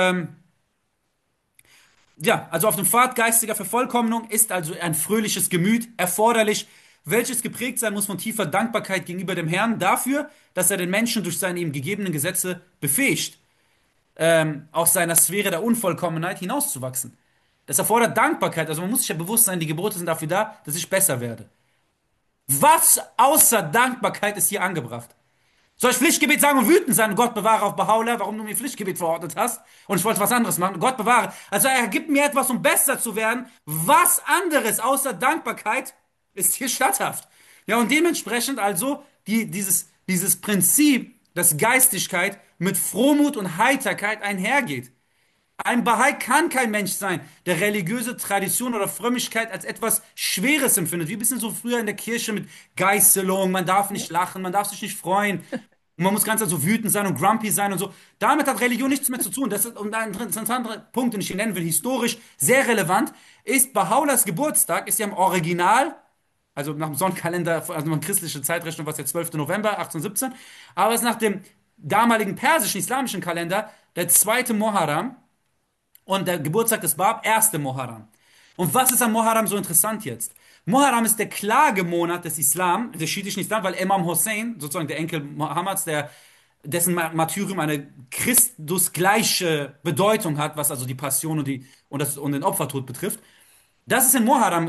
ja, also auf dem Pfad geistiger Vervollkommnung ist also ein fröhliches Gemüt erforderlich, welches geprägt sein muss von tiefer Dankbarkeit gegenüber dem Herrn dafür, dass er den Menschen durch seine ihm gegebenen Gesetze befähigt, aus seiner Sphäre der Unvollkommenheit hinauszuwachsen. Das erfordert Dankbarkeit, also man muss sich ja bewusst sein, die Gebote sind dafür da, dass ich besser werde. Was außer Dankbarkeit ist hier angebracht? Soll ich Pflichtgebet sagen und wütend sein? Gott bewahre auf Baha'u'llah, warum du mir Pflichtgebet verordnet hast und ich wollte was anderes machen. Gott bewahre. Also er gibt mir etwas, um besser zu werden. Was anderes außer Dankbarkeit ist hier statthaft. Ja, und dementsprechend also dieses Prinzip, dass Geistigkeit mit Frohmut und Heiterkeit einhergeht. Ein Bahai kann kein Mensch sein, der religiöse Tradition oder Frömmigkeit als etwas Schweres empfindet. Wie ein bisschen so früher in der Kirche mit Geißelung, man darf nicht lachen, man darf sich nicht freuen. Und man muss ganz so wütend sein und grumpy sein und so. Damit hat Religion nichts mehr zu tun. Das ist und ein interessanter Punkt, den ich hier nennen will, historisch sehr relevant, ist Baha'u'llahs Geburtstag, ist ja im Original, also nach dem Sonnenkalender, also nach christlicher Zeitrechnung war es der 12. November 1817, aber es ist nach dem damaligen persischen, islamischen Kalender der zweite Moharram und der Geburtstag des Bab, erste Moharram. Und was ist am Moharram so interessant jetzt? Moharram ist der Klagemonat des Islam, des schiitischen Islam, weil Imam Hussein, sozusagen der Enkel Mohammeds, dessen Martyrium eine christusgleiche Bedeutung hat, was also die Passion und den Opfertod betrifft. Das ist in Moharram,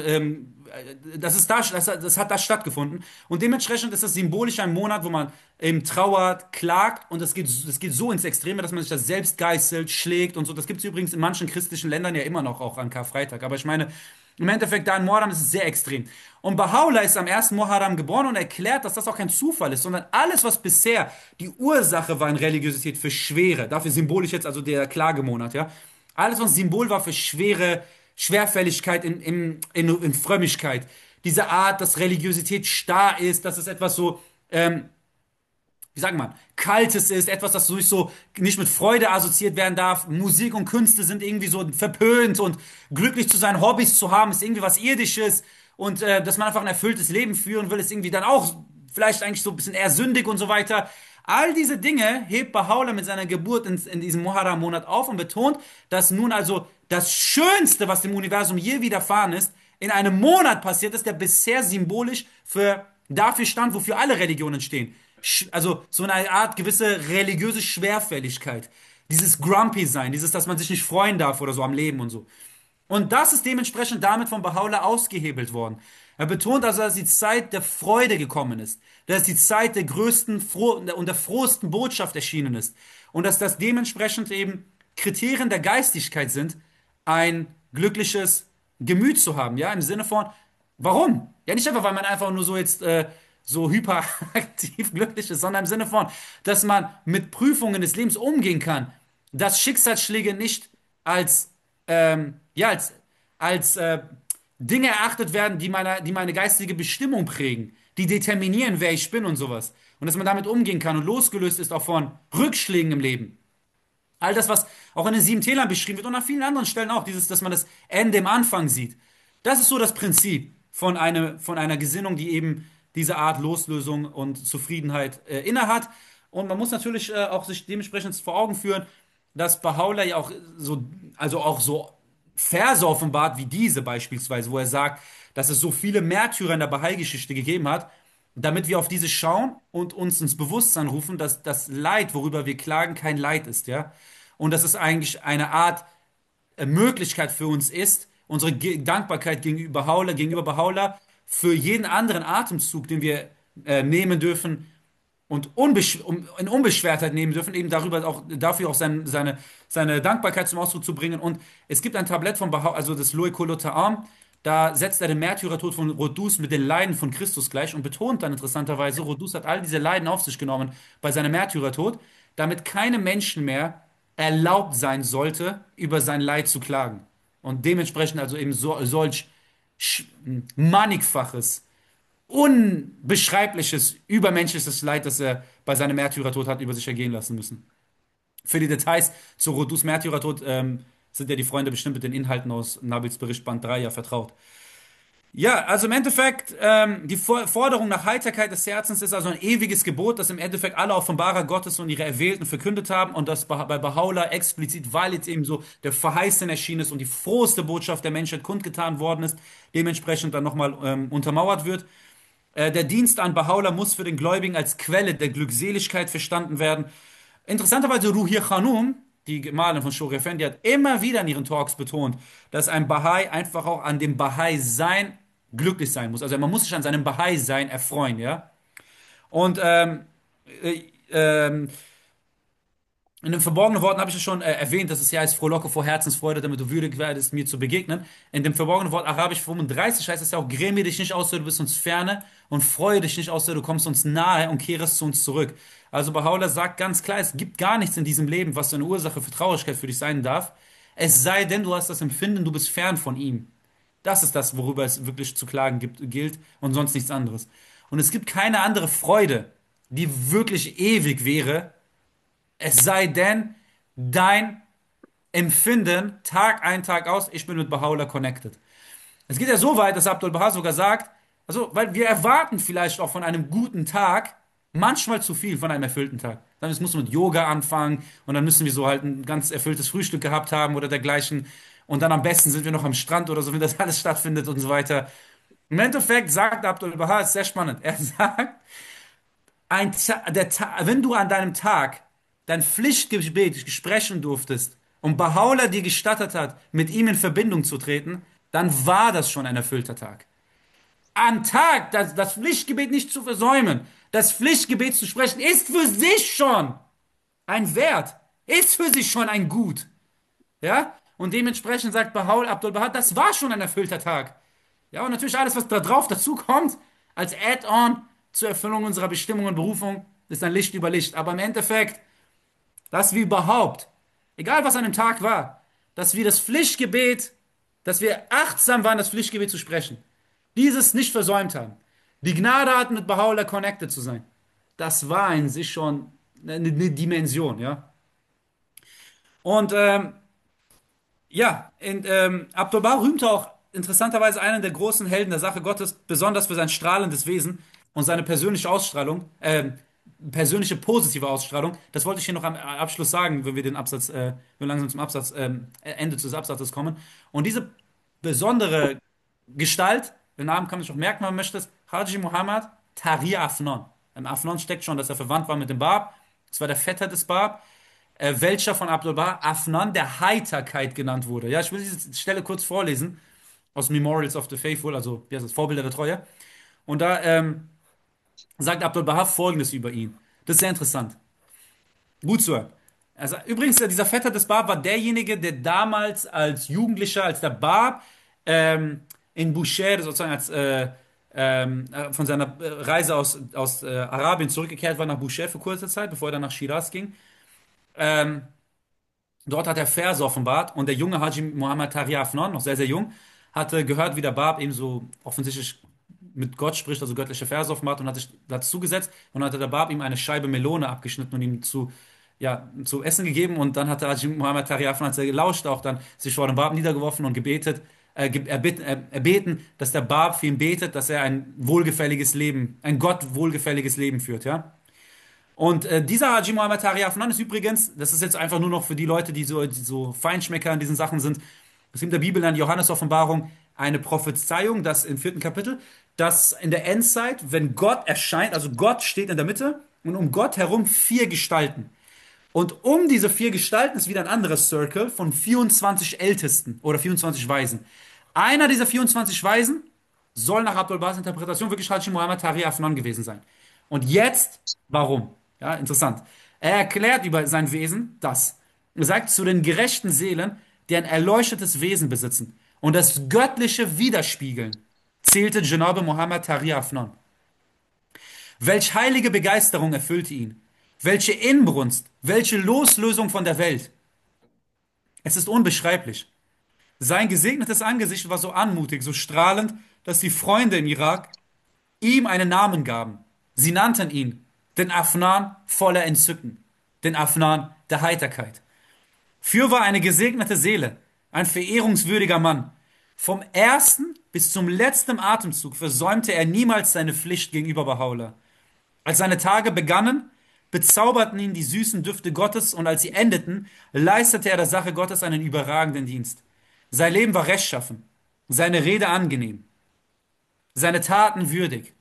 das hat da stattgefunden. Und dementsprechend ist das symbolisch ein Monat, wo man trauert, klagt und das geht so ins Extreme, dass man sich das selbst geißelt, schlägt und so. Das gibt es übrigens in manchen christlichen Ländern ja immer noch, auch an Karfreitag. Aber ich meine, im Endeffekt da in Moharram ist es sehr extrem. Und Baha'u'llah ist am ersten Moharram geboren und erklärt, dass das auch kein Zufall ist, sondern alles, was bisher die Ursache war in Religiosität für Schwere, dafür symbolisch jetzt also der Klagemonat, ja, alles, was Symbol war für Schwerfälligkeit in Frömmigkeit. Diese Art, dass Religiosität starr ist, dass es etwas so, wie sagt man, Kaltes ist, etwas, das durch so nicht mit Freude assoziiert werden darf. Musik und Künste sind irgendwie so verpönt und glücklich zu sein, Hobbys zu haben, ist irgendwie was Irdisches und dass man einfach ein erfülltes Leben führen will, ist irgendwie dann auch vielleicht eigentlich so ein bisschen eher sündig und so weiter. All diese Dinge hebt Baha'u'llah mit seiner Geburt in diesem Muharram-Monat auf und betont, dass nun also das Schönste, was dem Universum je widerfahren ist, in einem Monat passiert ist, der bisher symbolisch dafür stand, wofür alle Religionen stehen. Also so eine Art gewisse religiöse Schwerfälligkeit. Dieses Grumpy sein, dieses, dass man sich nicht freuen darf oder so am Leben und so. Und das ist dementsprechend damit von Baha'u'llah ausgehebelt worden. Er betont also, dass die Zeit der Freude gekommen ist, dass die Zeit der größten und der frohsten Botschaft erschienen ist und dass das dementsprechend eben Kriterien der Geistigkeit sind, ein glückliches Gemüt zu haben, ja, im Sinne von, warum? Ja, nicht einfach, weil man einfach nur so jetzt so hyperaktiv glücklich ist, sondern im Sinne von, dass man mit Prüfungen des Lebens umgehen kann, dass Schicksalsschläge nicht als ja, als Dinge erachtet werden, die meine geistige Bestimmung prägen, die determinieren, wer ich bin und sowas. Und dass man damit umgehen kann und losgelöst ist auch von Rückschlägen im Leben. All das, was auch in den sieben Tälern beschrieben wird und an vielen anderen Stellen auch, dass man das Ende im Anfang sieht. Das ist so das Prinzip von einer Gesinnung, die eben diese Art Loslösung und Zufriedenheit innehat. Und man muss natürlich auch sich dementsprechend vor Augen führen, dass Baha'u'llah ja auch so, also auch so Verse offenbart wie diese beispielsweise, wo er sagt, dass es so viele Märtyrer in der Bahai-Geschichte gegeben hat, damit wir auf diese schauen und uns ins Bewusstsein rufen, dass das Leid, worüber wir klagen, kein Leid ist, ja. Und dass es eigentlich eine Art Möglichkeit für uns ist, unsere Dankbarkeit gegenüber Baha'u'llah für jeden anderen Atemzug, den wir nehmen dürfen, und in Unbeschwertheit nehmen dürfen, eben dafür auch seine Dankbarkeit zum Ausdruck zu bringen. Und es gibt ein Tablett von Baha'u'llah, also das Loïc Ta'am, da setzt er den Märtyrertod von Rodus mit den Leiden von Christus gleich und betont dann interessanterweise, Rodus hat all diese Leiden auf sich genommen bei seinem Märtyrertod, damit keinem Menschen mehr erlaubt sein sollte, über sein Leid zu klagen. Und dementsprechend also eben solch mannigfaches unbeschreibliches, übermenschliches Leid, das er bei seinem Märtyrertod hat über sich ergehen lassen müssen. Für die Details zu Rodus Märtyrertod sind ja die Freunde bestimmt mit den Inhalten aus Nabils Bericht Band 3 ja vertraut. Ja, also im Endeffekt, die Forderung nach Heiterkeit des Herzens ist also ein ewiges Gebot, das im Endeffekt alle Offenbarer Gottes und ihre Erwählten verkündet haben und das bei Baha'u'llah explizit, weil jetzt eben so der Verheißene erschienen ist und die froheste Botschaft der Menschheit kundgetan worden ist, dementsprechend dann nochmal untermauert wird. Der Dienst an Baha'u'llah muss für den Gläubigen als Quelle der Glückseligkeit verstanden werden. Interessanterweise Ruhir Khanum, die Gemahlin von Shohreh Effendi, hat immer wieder in ihren Talks betont, dass ein Bahai einfach auch an dem Bahai-Sein glücklich sein muss. Also man muss sich an seinem Bahai-Sein erfreuen, ja. Und äh, ähm, in den verborgenen Worten habe ich es schon erwähnt, dass es ja heißt, frohlocke vor Herzensfreude, damit du würdig werdest, mir zu begegnen. In dem verborgenen Wort Arabisch 35 heißt es ja auch, gräme dich nicht aus, du bist uns ferne und freue dich nicht aus, du kommst uns nahe und kehrest zu uns zurück. Also Baha'u'llah sagt ganz klar, es gibt gar nichts in diesem Leben, was so eine Ursache für Traurigkeit für dich sein darf. Es sei denn, du hast das Empfinden, du bist fern von ihm. Das ist das, worüber es wirklich zu klagen gilt und sonst nichts anderes. Und es gibt keine andere Freude, die wirklich ewig wäre, es sei denn, dein Empfinden Tag ein, Tag aus, ich bin mit Baha'u'llah connected. Es geht ja so weit, dass Abdul Baha sogar sagt, also, weil wir erwarten vielleicht auch von einem guten Tag manchmal zu viel von einem erfüllten Tag. Dann müssen wir mit Yoga anfangen und dann müssen wir so halt ein ganz erfülltes Frühstück gehabt haben oder dergleichen. Und dann am besten sind wir noch am Strand oder so, wenn das alles stattfindet und so weiter. Im Endeffekt sagt Abdul Baha, ist sehr spannend. Er sagt, wenn du an deinem Tag dein Pflichtgebet sprechen durftest und Baha'u'llah dir gestattet hat, mit ihm in Verbindung zu treten, dann war das schon ein erfüllter Tag. Am Tag das Pflichtgebet nicht zu versäumen, das Pflichtgebet zu sprechen, ist für sich schon ein Wert, ist für sich schon ein Gut. Ja? Und dementsprechend sagt Baha'u'llah Abdul Baha, das war schon ein erfüllter Tag. Ja, und natürlich alles, was da drauf dazu kommt, als Add-on zur Erfüllung unserer Bestimmung und Berufung, ist ein Licht über Licht. Aber im Endeffekt, dass wir überhaupt, egal was an dem Tag war, dass wir das Pflichtgebet, dass wir achtsam waren, das Pflichtgebet zu sprechen, dieses nicht versäumt haben, die Gnade hatten, mit Baha'u'llah connected zu sein, das war in sich schon eine Dimension, ja. Und ja, Abdu'l-Baha rühmte auch interessanterweise einen der großen Helden der Sache Gottes, besonders für sein strahlendes Wesen und seine persönliche Ausstrahlung, persönliche positive Ausstrahlung. Das wollte ich hier noch am Abschluss sagen, wenn wir den Absatz, wenn wir langsam zum Absatz, Ende des Absatzes kommen. Und diese besondere Gestalt, den Namen kann man sich auch merken, wenn man möchte, ist Haji Muhammad Tariq Afnan. Im Afnan steckt schon, dass er verwandt war mit dem Bab. Das war der Vetter des Bab, welcher von Abdul Baha Afnan der Heiterkeit genannt wurde. Ja, ich will diese Stelle kurz vorlesen aus Memorials of the Faithful, also wie heißt das, Vorbilder der Treue. Und da sagt Abdul Baha Folgendes über ihn. Das ist sehr interessant. Gut zu hören. Also, übrigens, dieser Vetter des Bab war derjenige, der damals als Jugendlicher, als der Bab in Bushehr, sozusagen von seiner Reise aus Arabien zurückgekehrt war nach Bushehr für kurze Zeit, bevor er dann nach Shiraz ging. Ähm, Dort hat er Verse offenbart und der junge Haji Muhammad Tariq Afnan, noch sehr, sehr jung, hatte gehört, wie der Bab eben so offensichtlich mit Gott spricht, also göttliche Verse offenbart und hat sich dazu gesetzt und hatte der Bab ihm eine Scheibe Melone abgeschnitten und ihm zu essen gegeben und dann hat der Haji Muhammad Tariq Afnan, als er gelauscht, auch dann sich vor dem Bab niedergeworfen und gebetet, erbeten, dass der Bab für ihn betet, dass er ein wohlgefälliges Leben, ein Gott wohlgefälliges Leben führt, ja. Und dieser Haji Muhammad Tariq Afnan ist übrigens, das ist jetzt einfach nur noch für die Leute, die so Feinschmecker an diesen Sachen sind, es gibt in der Bibel in der Johannes-Offenbarung eine Prophezeiung, dass im 4. Kapitel, dass in der Endzeit, wenn Gott erscheint, also Gott steht in der Mitte und um Gott herum 4 Gestalten. Und um diese 4 Gestalten ist wieder ein anderes Circle von 24 Ältesten oder 24 Weisen. Einer dieser 24 Weisen soll nach Abdul Bahas Interpretation wirklich Haji Muhammad Tariq Afnan gewesen sein. Und jetzt, warum? Ja, interessant. Er erklärt über sein Wesen das. Er sagt, zu den gerechten Seelen, die ein erleuchtetes Wesen besitzen und das Göttliche widerspiegeln, zählte Janabe Muhammad Tariq Afnan. Welch heilige Begeisterung erfüllte ihn. Welche Inbrunst, welche Loslösung von der Welt. Es ist unbeschreiblich. Sein gesegnetes Angesicht war so anmutig, so strahlend, dass die Freunde im Irak ihm einen Namen gaben. Sie nannten ihn den Afnan voller Entzücken, den Afnan der Heiterkeit. Für war eine gesegnete Seele, ein verehrungswürdiger Mann. Vom ersten bis zum letzten Atemzug versäumte er niemals seine Pflicht gegenüber Baha'u'llah. Als seine Tage begannen, bezauberten ihn die süßen Düfte Gottes und als sie endeten, leistete er der Sache Gottes einen überragenden Dienst. Sein Leben war rechtschaffen, seine Rede angenehm, seine Taten würdig.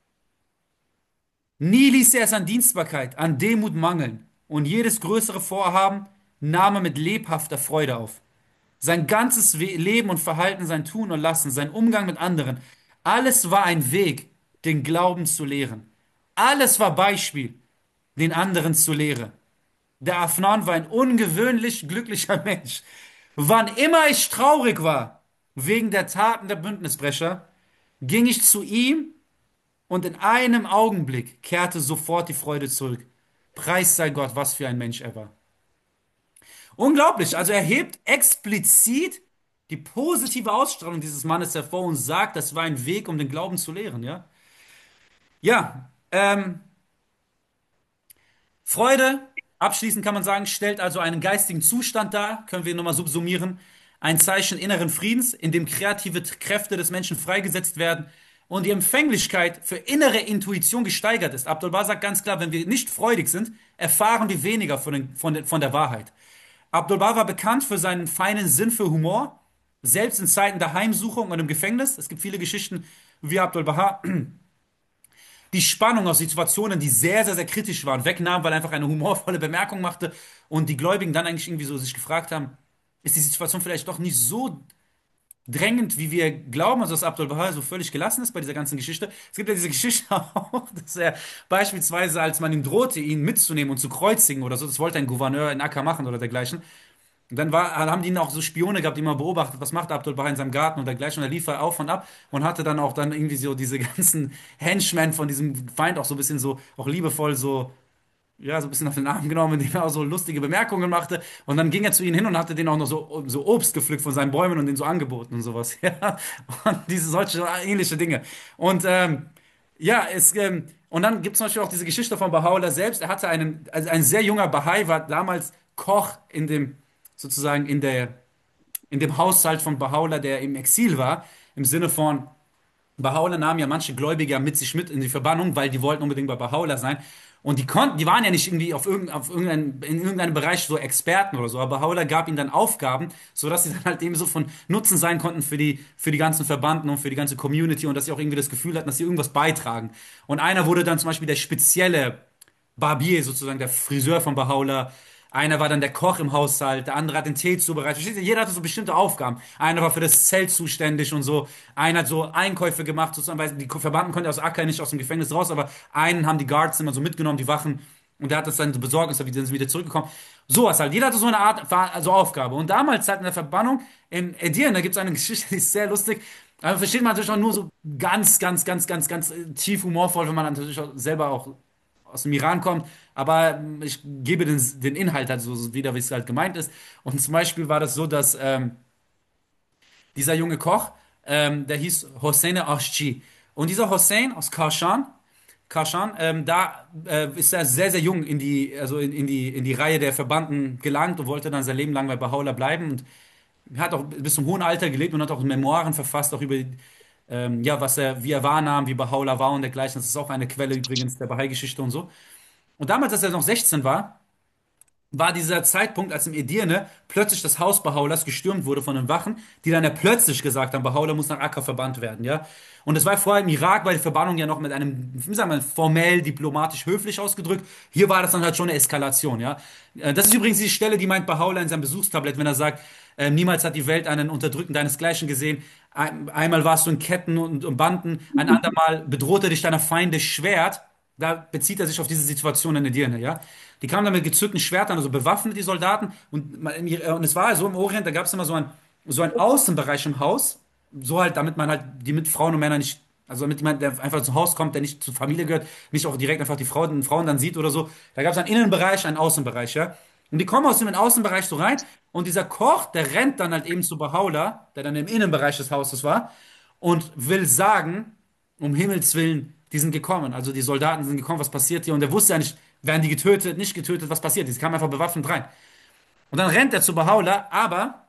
Nie ließ er es an Dienstbarkeit, an Demut mangeln und jedes größere Vorhaben nahm er mit lebhafter Freude auf. Sein ganzes Leben und Verhalten, sein Tun und Lassen, sein Umgang mit anderen, alles war ein Weg, den Glauben zu lehren. Alles war Beispiel, den anderen zu lehren. Der Afnan war ein ungewöhnlich glücklicher Mensch. Wann immer ich traurig war, wegen der Taten der Bündnisbrecher, ging ich zu ihm und in einem Augenblick kehrte sofort die Freude zurück. Preis sei Gott, was für ein Mensch er war. Unglaublich. Also er hebt explizit die positive Ausstrahlung dieses Mannes hervor und sagt, das war ein Weg, um den Glauben zu lehren, ja? Ja, Freude, abschließend kann man sagen, stellt also einen geistigen Zustand dar, können wir nochmal subsumieren, ein Zeichen inneren Friedens, in dem kreative Kräfte des Menschen freigesetzt werden und die Empfänglichkeit für innere Intuition gesteigert ist. Abdul-Baha sagt ganz klar, wenn wir nicht freudig sind, erfahren wir weniger von der Wahrheit. Abdul-Baha war bekannt für seinen feinen Sinn für Humor, selbst in Zeiten der Heimsuchung und im Gefängnis. Es gibt viele Geschichten, wie Abdul-Baha die Spannung aus Situationen, die sehr, sehr, sehr kritisch waren, wegnahm, weil er einfach eine humorvolle Bemerkung machte und die Gläubigen dann eigentlich irgendwie so sich gefragt haben, ist die Situation vielleicht doch nicht so drängend, wie wir glauben, also dass Abdul Baha so völlig gelassen ist bei dieser ganzen Geschichte. Es gibt ja diese Geschichte auch, dass er beispielsweise, als man ihm drohte, ihn mitzunehmen und zu kreuzigen oder so, das wollte ein Gouverneur in Akka machen oder dergleichen, und dann haben die ihn auch so Spione gehabt, die mal beobachtet, was macht Abdul Baha in seinem Garten und dergleichen. Und er lief er auf und ab und hatte dann auch dann irgendwie so diese ganzen Henchmen von diesem Feind auch so ein bisschen so, auch liebevoll so, ja, so ein bisschen auf den Arm genommen, indem er auch so lustige Bemerkungen machte. Und dann ging er zu ihnen hin und hatte denen auch noch so Obst gepflückt von seinen Bäumen und denen so angeboten und sowas. Ja, und diese solche ähnliche Dinge. Und ja, und dann gibt es zum Beispiel auch diese Geschichte von Baha'u'llah selbst. Er hatte also ein sehr junger Bahai, war damals Koch sozusagen in dem Haushalt von Baha'u'llah, der im Exil war, im Sinne von, Baha'u'llah nahm ja manche Gläubige ja mit sich mit in die Verbannung, weil die wollten unbedingt bei Baha'u'llah sein. Und die waren ja nicht irgendwie in irgendeinem Bereich so Experten oder so, aber Baha'u'llah gab ihnen dann Aufgaben, sodass sie dann halt eben so von Nutzen sein konnten für die ganzen Verbanden und für die ganze Community und dass sie auch irgendwie das Gefühl hatten, dass sie irgendwas beitragen. Und einer wurde dann zum Beispiel der spezielle Barbier, sozusagen der Friseur von Baha'u'llah. Einer war dann der Koch im Haushalt, der andere hat den Tee zubereitet. Verstehst du? Jeder hatte so bestimmte Aufgaben. Einer war für das Zelt zuständig und so. Einer hat so Einkäufe gemacht, sozusagen, weil die Verbannten konnten ja aus Akka nicht aus dem Gefängnis raus, aber einen haben die Guards immer so mitgenommen, die Wachen. Und der hat das dann so besorgt, ist dann wieder zurückgekommen. Sowas halt. Jeder hatte so eine Art also Aufgabe. Und damals halt in der Verbannung in Edirne gibt es eine Geschichte, die ist sehr lustig. Aber versteht man natürlich auch nur so ganz tief humorvoll, wenn man natürlich auch selber auch aus dem Iran kommt, aber ich gebe den Inhalt halt so wieder, wie es halt gemeint ist. Und zum Beispiel war das so, dass dieser junge Koch, der hieß Hossein Aşçı. Und dieser Hossein aus Kashan, da ist er sehr, sehr jung also in die Reihe der Verbannten gelangt und wollte dann sein Leben lang bei Baha'u'llah bleiben und hat auch bis zum hohen Alter gelebt und hat auch Memoiren verfasst, auch über ja, wie er wahrnahm, wie Baha'u'llah war und dergleichen. Das ist auch eine Quelle übrigens der Bahai-Geschichte und so. Und damals, als er noch 16 war dieser Zeitpunkt, als im Edirne plötzlich das Haus Baha'u'llahs gestürmt wurde von den Wachen, die dann ja plötzlich gesagt haben, Baha'u'llah muss nach Akka verbannt werden, ja. Und das war vorher im Irak, weil die Verbannung ja noch mit einem, wie sagen wir, formell, diplomatisch, höflich ausgedrückt. Hier war das dann halt schon eine Eskalation, ja. Das ist übrigens die Stelle, die meint Baha'u'llah in seinem Besuchstablett, wenn er sagt, niemals hat die Welt einen Unterdrückten deinesgleichen gesehen. Einmal warst du in Ketten und Banden, ein andermal bedrohte dich deiner Feinde Schwert. Da bezieht er sich auf diese Situation in der Dirne, ja. Die kamen dann mit gezückten Schwertern, also bewaffnet, die Soldaten. Und es war so im Orient, da gab es immer so ein Außenbereich im Haus, so halt, damit man halt die mit Frauen und Männern nicht, also damit jemand, der einfach zum Haus kommt, der nicht zur Familie gehört, nicht auch direkt einfach die Frauen dann sieht oder so. Da gab es einen Innenbereich, einen Außenbereich, ja. Und die kommen aus dem Außenbereich so rein und dieser Koch, der rennt dann halt eben zu Baha'u'llah, der dann im Innenbereich des Hauses war und will sagen, um Himmels Willen, die sind gekommen. Also die Soldaten sind gekommen, was passiert hier? Und er wusste ja nicht, werden die getötet, nicht getötet, was passiert? Die kamen einfach bewaffnet rein. Und dann rennt er zu Baha'u'llah, aber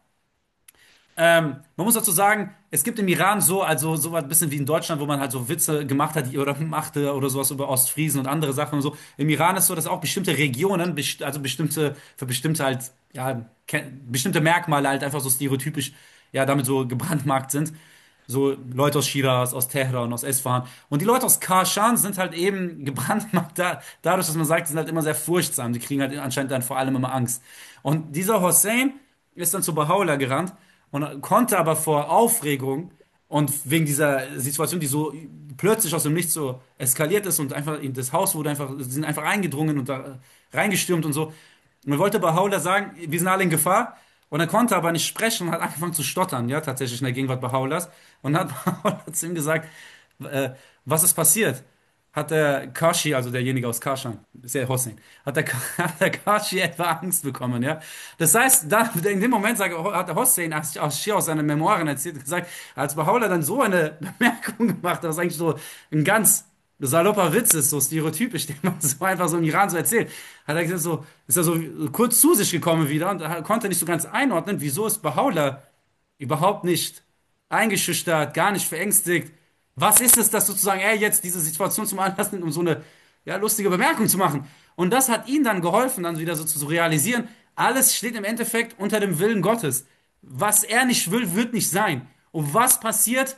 man muss dazu sagen, es gibt im Iran so, also so ein bisschen wie in Deutschland, wo man halt so Witze gemacht hat oder machte oder sowas über Ostfriesen und andere Sachen und so. Im Iran ist so, dass auch bestimmte Regionen, also bestimmte, für bestimmte halt, ja, bestimmte Merkmale halt einfach so stereotypisch, ja, damit so gebrandmarkt sind. So Leute aus Shiraz, aus Teheran, aus Esfahan. Und die Leute aus Kashan sind halt eben gebrandmarkt dadurch, dass man sagt, die sind halt immer sehr furchtsam. Die kriegen halt anscheinend dann vor allem immer Angst. Und dieser Hossein ist dann zu Baha'u'llah gerannt und konnte aber vor Aufregung und wegen dieser Situation, die so plötzlich aus dem Nichts so eskaliert ist und einfach in das Haus wurde einfach, sie sind einfach eingedrungen und da reingestürmt und so. Und man wollte Baha'u'llah sagen, wir sind alle in Gefahr. Und er konnte aber nicht sprechen und hat angefangen zu stottern, ja, tatsächlich in der Gegenwart Baha'u'llahs. Und hat Baha'u'llah zu ihm gesagt, äh, was ist passiert? Hat der Kashi, also derjenige aus Kashan, ist ja Hossein, hat der Kashi etwa Angst bekommen, ja? Das heißt, da, in dem Moment hat der Hossein aus Schir aus seinen Memoiren erzählt, gesagt, als Baha'u'llah dann so eine Bemerkung gemacht hat, was eigentlich so ein ganz salopper Witz ist, so stereotypisch, den man so einfach so im Iran so erzählt, hat er gesagt, so, ist er so kurz zu sich gekommen wieder und konnte nicht so ganz einordnen, wieso ist Baha'u'llah überhaupt nicht eingeschüchtert, gar nicht verängstigt. Was ist es, dass sozusagen er jetzt diese Situation zum Anlass nimmt, um so eine ja, lustige Bemerkung zu machen? Und das hat ihm dann geholfen, dann wieder so zu realisieren, alles steht im Endeffekt unter dem Willen Gottes. Was er nicht will, wird nicht sein. Und was passiert,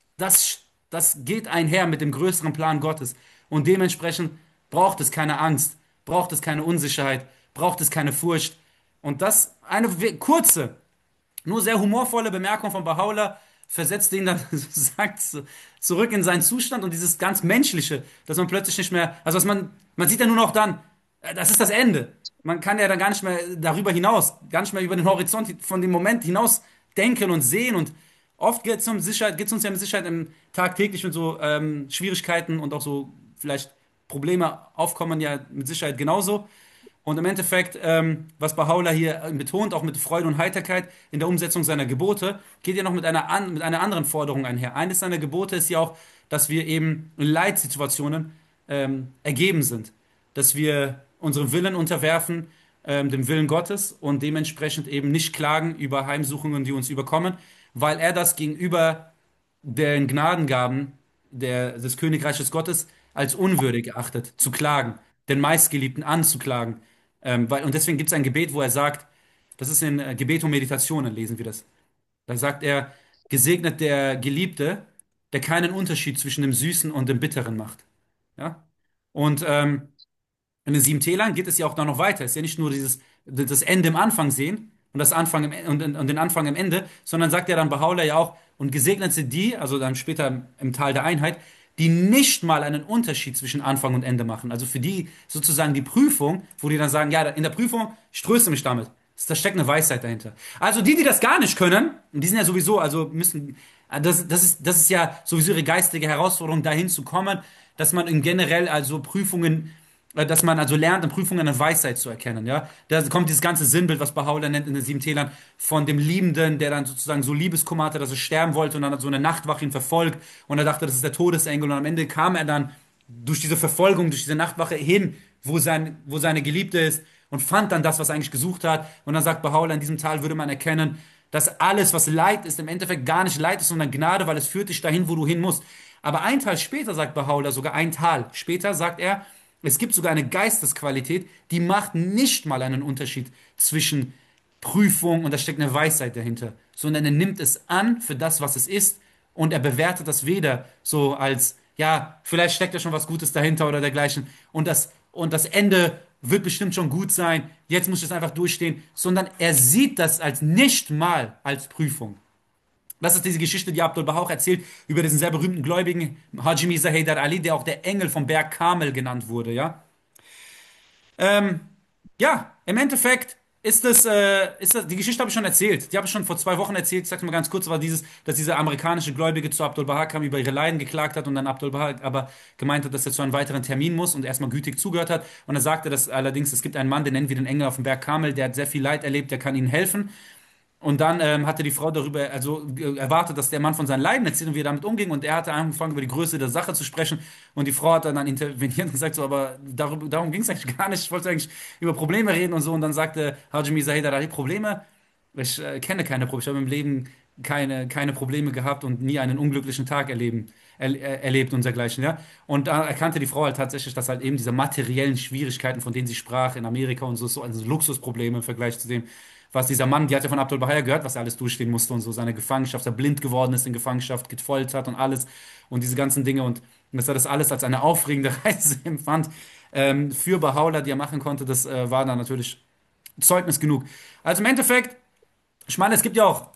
das geht einher mit dem größeren Plan Gottes. Und dementsprechend braucht es keine Angst, braucht es keine Unsicherheit, braucht es keine Furcht. Und das eine kurze, nur sehr humorvolle Bemerkung von Baha'u'llah versetzt ihn dann sagt, zurück in seinen Zustand und dieses ganz Menschliche, dass man plötzlich nicht mehr, also man sieht ja nur noch dann, das ist das Ende. Man kann ja dann gar nicht mehr darüber hinaus, gar nicht mehr über den Horizont von dem Moment hinaus denken und sehen und oft geht es uns ja mit Sicherheit tagtäglich mit so Schwierigkeiten und auch so vielleicht Probleme aufkommen ja mit Sicherheit genauso. Und im Endeffekt, was Baha'u'llah hier betont, auch mit Freude und Heiterkeit in der Umsetzung seiner Gebote, geht ja noch mit einer anderen Forderung einher. Eines seiner Gebote ist ja auch, dass wir eben in Leitsituationen ergeben sind. Dass wir unseren Willen unterwerfen, dem Willen Gottes und dementsprechend eben nicht klagen über Heimsuchungen, die uns überkommen, weil er das gegenüber den Gnadengaben des Königreiches Gottes als unwürdig erachtet, zu klagen, den Meistgeliebten anzuklagen. Und deswegen gibt es ein Gebet, wo er sagt, das ist in Gebet und Meditationen, lesen wir das. Da sagt er, gesegnet der Geliebte, der keinen Unterschied zwischen dem Süßen und dem Bitteren macht. Ja? Und in den sieben Tälern geht es ja auch da noch weiter. Es ist ja nicht nur das Ende im Anfang sehen und das Anfang und den Anfang im Ende, sondern sagt ja dann Baha'u'llah ja auch, und gesegnet sind die, also dann später im Tal der Einheit, die nicht mal einen Unterschied zwischen Anfang und Ende machen. Also für die sozusagen die Prüfung, wo die dann sagen, ja, in der Prüfung, ich tröste mich damit. Da steckt eine Weisheit dahinter. Also die das gar nicht können, und die sind ja sowieso, also müssen, das ist ja sowieso ihre geistige Herausforderung, dahin zu kommen, dass man in generell also Prüfungen dass man also lernt, in Prüfungen eine Weisheit zu erkennen, ja. Da kommt dieses ganze Sinnbild, was Baha'u'llah nennt in den sieben Tälern, von dem Liebenden, der dann sozusagen so Liebeskummer hatte, dass er sterben wollte und dann hat so eine Nachtwache ihn verfolgt und er dachte, das ist der Todesengel und am Ende kam er dann durch diese Verfolgung, durch diese Nachtwache hin, wo seine Geliebte ist und fand dann das, was er eigentlich gesucht hat und dann sagt Baha'u'llah, in diesem Tal würde man erkennen, dass alles, was Leid ist, im Endeffekt gar nicht Leid ist, sondern Gnade, weil es führt dich dahin, wo du hin musst. Aber ein Tal später, sagt Baha'u'llah, sogar ein Tal später, sagt er, es gibt sogar eine Geistesqualität, die macht nicht mal einen Unterschied zwischen Prüfung und da steckt eine Weisheit dahinter, sondern er nimmt es an für das, was es ist und er bewertet das weder so als, ja, vielleicht steckt ja schon was Gutes dahinter oder dergleichen und das Ende wird bestimmt schon gut sein, jetzt muss ich es einfach durchstehen, sondern er sieht das als nicht mal als Prüfung. Das ist diese Geschichte, die Abdul Baha auch erzählt, über diesen sehr berühmten Gläubigen, Haji Mirza Haydar Ali, der auch der Engel vom Berg Karmel genannt wurde, ja. Ähm, ja, im Endeffekt die Geschichte habe ich schon erzählt. Die habe ich schon vor 2 Wochen erzählt. Ich sage mal ganz kurz, war dass dieser amerikanische Gläubige zu Abdul Baha kam, über ihre Leiden geklagt hat und dann Abdul Baha aber gemeint hat, dass er zu einem weiteren Termin muss und erstmal gütig zugehört hat. Und er sagte, dass allerdings, es gibt einen Mann, den nennen wir den Engel auf dem Berg Karmel, der hat sehr viel Leid erlebt, der kann ihnen helfen. Und dann hatte die Frau darüber, also erwartet, dass der Mann von seinen Leiden erzählt und wie er damit umging. Und er hatte angefangen, über die Größe der Sache zu sprechen. Und die Frau hat dann interveniert und gesagt, so, aber darum ging es eigentlich gar nicht. Ich wollte eigentlich über Probleme reden und so. Und dann sagte Hajime Zahida, da die Probleme, ich kenne keine Probleme. Ich habe im Leben keine Probleme gehabt und nie einen unglücklichen Tag erlebt und dergleichen, ja. Und da erkannte die Frau halt tatsächlich, dass halt eben diese materiellen Schwierigkeiten, von denen sie sprach in Amerika und so, also Luxusprobleme im Vergleich zu dem, was dieser Mann, die hat ja von Abdul Baha gehört, was er alles durchstehen musste und so, seine Gefangenschaft, dass er blind geworden ist in Gefangenschaft, gefoltert hat und alles und diese ganzen Dinge und dass er das alles als eine aufregende Reise empfand für Baha'u'llah, die er machen konnte, das war dann natürlich Zeugnis genug. Also im Endeffekt, ich meine, es gibt ja auch,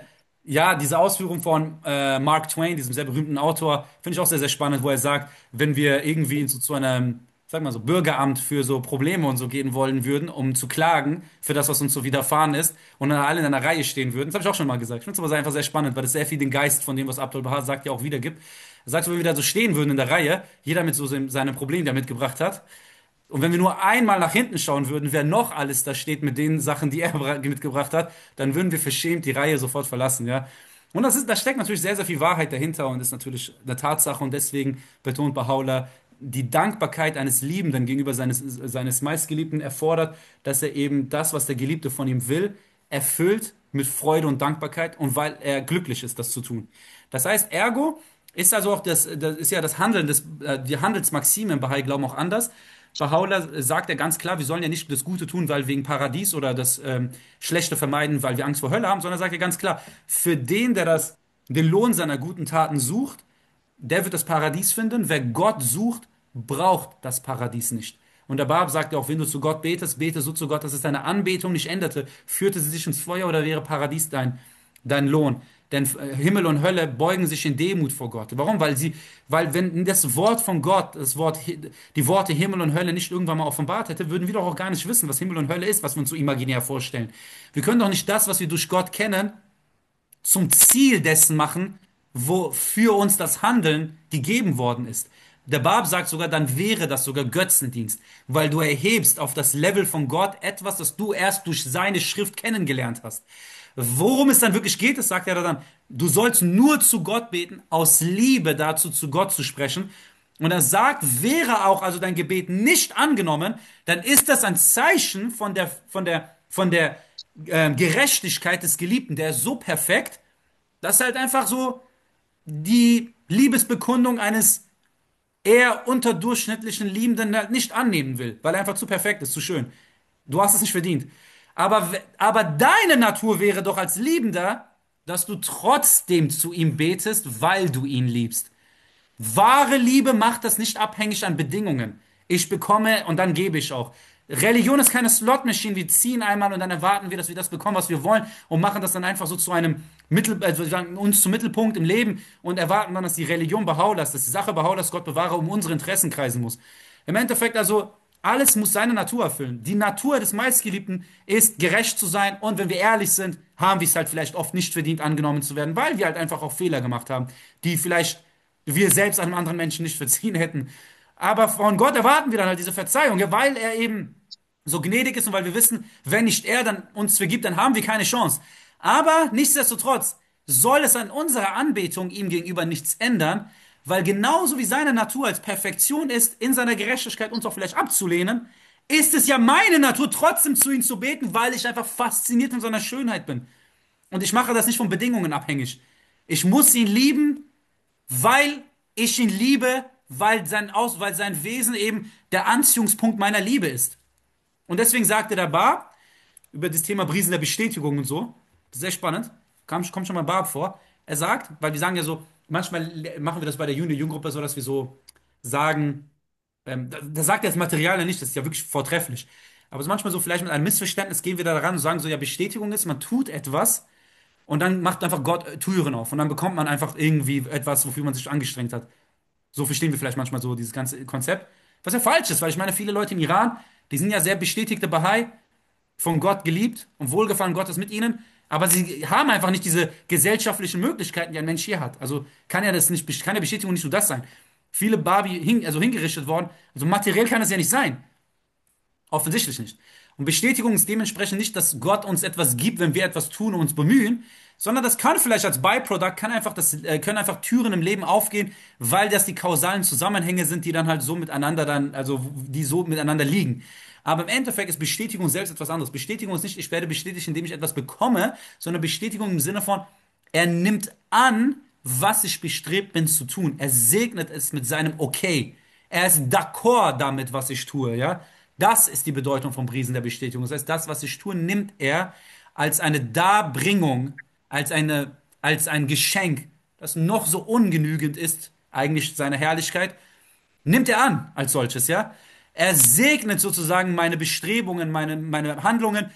ja, diese Ausführung von Mark Twain, diesem sehr berühmten Autor, finde ich auch sehr, sehr spannend, wo er sagt, wenn wir irgendwie so zu einem, sag mal so, Bürgeramt für so Probleme und so gehen wollen würden, um zu klagen für das, was uns so widerfahren ist, und dann alle in einer Reihe stehen würden. Das habe ich auch schon mal gesagt. Ich finde es aber einfach sehr spannend, weil das sehr viel den Geist von dem, was Abdul Baha sagt, ja auch wiedergibt. Er sagt, wenn wir da so stehen würden in der Reihe, jeder mit so seinem Problem, der er mitgebracht hat, und wenn wir nur einmal nach hinten schauen würden, wer noch alles da steht mit den Sachen, die er mitgebracht hat, dann würden wir verschämt die Reihe sofort verlassen, ja. Und da steckt natürlich sehr, sehr viel Wahrheit dahinter und ist natürlich eine Tatsache und deswegen betont Baha'u'llah, die Dankbarkeit eines Liebenden gegenüber seines meistgeliebten erfordert, dass er eben das, was der Geliebte von ihm will, erfüllt mit Freude und Dankbarkeit und weil er glücklich ist, das zu tun. Das heißt, ergo ist also auch das ist ja das Handeln, die Handelsmaxime im Bahai-Glauben auch anders. Baha'u'llah sagt ja ganz klar, wir sollen ja nicht das Gute tun, weil wegen Paradies oder das Schlechte vermeiden, weil wir Angst vor Hölle haben, sondern er sagt ja ganz klar, für den, der den Lohn seiner guten Taten sucht, der wird das Paradies finden. Wer Gott sucht, braucht das Paradies nicht. Und der Bab sagt ja auch, wenn du zu Gott betest, bete so zu Gott, dass es deine Anbetung nicht änderte. Führte sie sich ins Feuer oder wäre Paradies dein Lohn? Denn Himmel und Hölle beugen sich in Demut vor Gott. Warum? Weil wenn das Wort von Gott, die Worte Himmel und Hölle nicht irgendwann mal offenbart hätte, würden wir doch auch gar nicht wissen, was Himmel und Hölle ist, was wir uns so imaginär vorstellen. Wir können doch nicht das, was wir durch Gott kennen, zum Ziel dessen machen, wofür uns das Handeln gegeben worden ist. Der Bab sagt sogar, dann wäre das sogar Götzendienst, weil du erhebst auf das Level von Gott etwas, das du erst durch seine Schrift kennengelernt hast. Worum es dann wirklich geht, das sagt er dann, du sollst nur zu Gott beten, aus Liebe dazu zu Gott zu sprechen. Und er sagt, wäre auch also dein Gebet nicht angenommen, dann ist das ein Zeichen von der Gerechtigkeit des Geliebten, der ist so perfekt, dass halt einfach so die Liebesbekundung eines eher unterdurchschnittlichen Liebenden halt nicht annehmen will, weil er einfach zu perfekt ist, zu schön. Du hast es nicht verdient. Aber deine Natur wäre doch als Liebender, dass du trotzdem zu ihm betest, weil du ihn liebst. Wahre Liebe macht das nicht abhängig an Bedingungen. Ich bekomme und dann gebe ich auch. Religion ist keine Slot-Machine. Wir ziehen einmal und dann erwarten wir, dass wir das bekommen, was wir wollen und machen das dann einfach so zu einem also uns zum Mittelpunkt im Leben und erwarten dann, dass die Religion Baha'u'llahs, dass die Sache Baha'u'llahs Gott bewahre, um unsere Interessen kreisen muss. Im Endeffekt also, alles muss seine Natur erfüllen. Die Natur des Meistgeliebten ist, gerecht zu sein und wenn wir ehrlich sind, haben wir es halt vielleicht oft nicht verdient, angenommen zu werden, weil wir halt einfach auch Fehler gemacht haben, die vielleicht wir selbst einem anderen Menschen nicht verziehen hätten. Aber von Gott erwarten wir dann halt diese Verzeihung, ja, weil er eben so gnädig ist und weil wir wissen, wenn nicht er dann uns vergibt, dann haben wir keine Chance. Aber nichtsdestotrotz soll es an unserer Anbetung ihm gegenüber nichts ändern, weil genauso wie seine Natur als Perfektion ist, in seiner Gerechtigkeit uns auch vielleicht abzulehnen, ist es ja meine Natur, trotzdem zu ihm zu beten, weil ich einfach fasziniert von seiner Schönheit bin. Und ich mache das nicht von Bedingungen abhängig. Ich muss ihn lieben, weil ich ihn liebe, weil sein Wesen eben der Anziehungspunkt meiner Liebe ist. Und deswegen sagte der Bab über das Thema Brisen der Bestätigung und so, das ist sehr spannend, kommt schon mal Bab vor. Er sagt, weil wir sagen ja so, manchmal machen wir das bei der Jugendgruppe so, dass wir so sagen, da sagt er das Material ja nicht, das ist ja wirklich vortrefflich. Aber so manchmal so vielleicht mit einem Missverständnis gehen wir da ran und sagen so, ja, Bestätigung ist, man tut etwas und dann macht einfach Gott Türen auf und dann bekommt man einfach irgendwie etwas, wofür man sich angestrengt hat. So verstehen wir vielleicht manchmal so dieses ganze Konzept. Was ja falsch ist, weil ich meine, viele Leute im Iran, die sind ja sehr bestätigte Bahai, von Gott geliebt und wohlgefallen Gottes mit ihnen, aber sie haben einfach nicht diese gesellschaftlichen Möglichkeiten, die ein Mensch hier hat. Also kann ja Bestätigung nicht nur das sein. Viele Babi also hingerichtet worden, also materiell kann es ja nicht sein. Offensichtlich nicht. Und Bestätigung ist dementsprechend nicht, dass Gott uns etwas gibt, wenn wir etwas tun und uns bemühen, sondern das kann vielleicht als Byproduct, können einfach Türen im Leben aufgehen, weil das die kausalen Zusammenhänge sind, die dann halt so miteinander die so miteinander liegen. Aber im Endeffekt ist Bestätigung selbst etwas anderes. Bestätigung ist nicht, ich werde bestätigt, indem ich etwas bekomme, sondern Bestätigung im Sinne von, er nimmt an, was ich bestrebt bin zu tun. Er segnet es mit seinem Okay. Er ist d'accord damit, was ich tue, ja. Das ist die Bedeutung vom Priesen der Bestätigung. Das heißt, das, was ich tue, nimmt er als eine Darbringung, als ein Geschenk, das noch so ungenügend ist, eigentlich seiner Herrlichkeit, nimmt er an als solches, ja. Er segnet sozusagen meine Bestrebungen, meine Handlungen,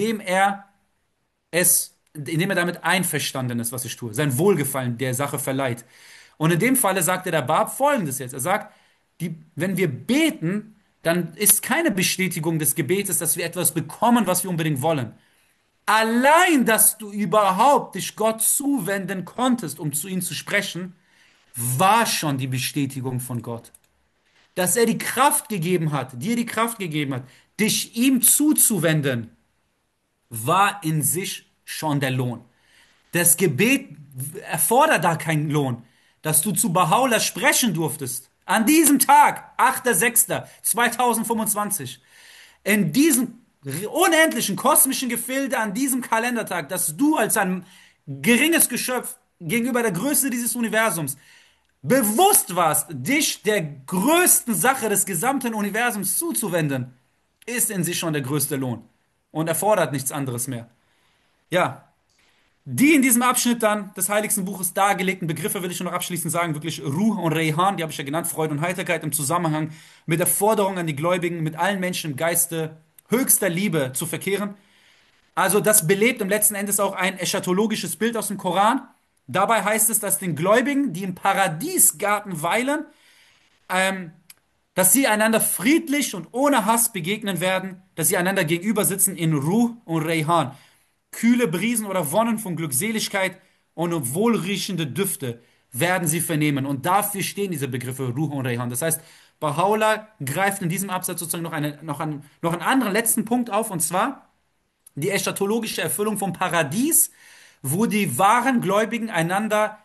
indem er damit einverstanden ist, was ich tue. Sein Wohlgefallen der Sache verleiht. Und in dem Falle sagte der Bab Folgendes jetzt. Er sagt, wenn wir beten, dann ist keine Bestätigung des Gebetes, dass wir etwas bekommen, was wir unbedingt wollen. Allein, dass du überhaupt dich Gott zuwenden konntest, um zu ihm zu sprechen, war schon die Bestätigung von Gott. Dass er die Kraft gegeben hat, dir die Kraft gegeben hat, dich ihm zuzuwenden, war in sich schon der Lohn. Das Gebet erfordert da keinen Lohn. Dass du zu Baha'u'llah sprechen durftest, an diesem Tag, 8.6.2025, in diesem unendlichen kosmischen Gefilde, an diesem Kalendertag, dass du als ein geringes Geschöpf gegenüber der Größe dieses Universums bewusst warst, dich der größten Sache des gesamten Universums zuzuwenden, ist in sich schon der größte Lohn und erfordert nichts anderes mehr. Ja, die in diesem Abschnitt dann des Heiligsten Buches dargelegten Begriffe will ich nur noch abschließend sagen, wirklich Ruh und Reyhan, die habe ich ja genannt, Freude und Heiterkeit im Zusammenhang mit der Forderung an die Gläubigen, mit allen Menschen im Geiste höchster Liebe zu verkehren. Also das belebt im letzten Endes auch ein eschatologisches Bild aus dem Koran. Dabei heißt es, dass den Gläubigen, die im Paradiesgarten weilen, ähm, dass sie einander friedlich und ohne Hass begegnen werden, dass sie einander gegenüber sitzen in Ruh und Reyhan. Kühle Brisen oder Wonnen von Glückseligkeit und wohlriechende Düfte werden sie vernehmen. Und dafür stehen diese Begriffe Ruh und Reyhan. Das heißt, Baha'u'llah greift in diesem Absatz sozusagen noch einen anderen letzten Punkt auf, und zwar die eschatologische Erfüllung vom Paradies, wo die wahren Gläubigen einander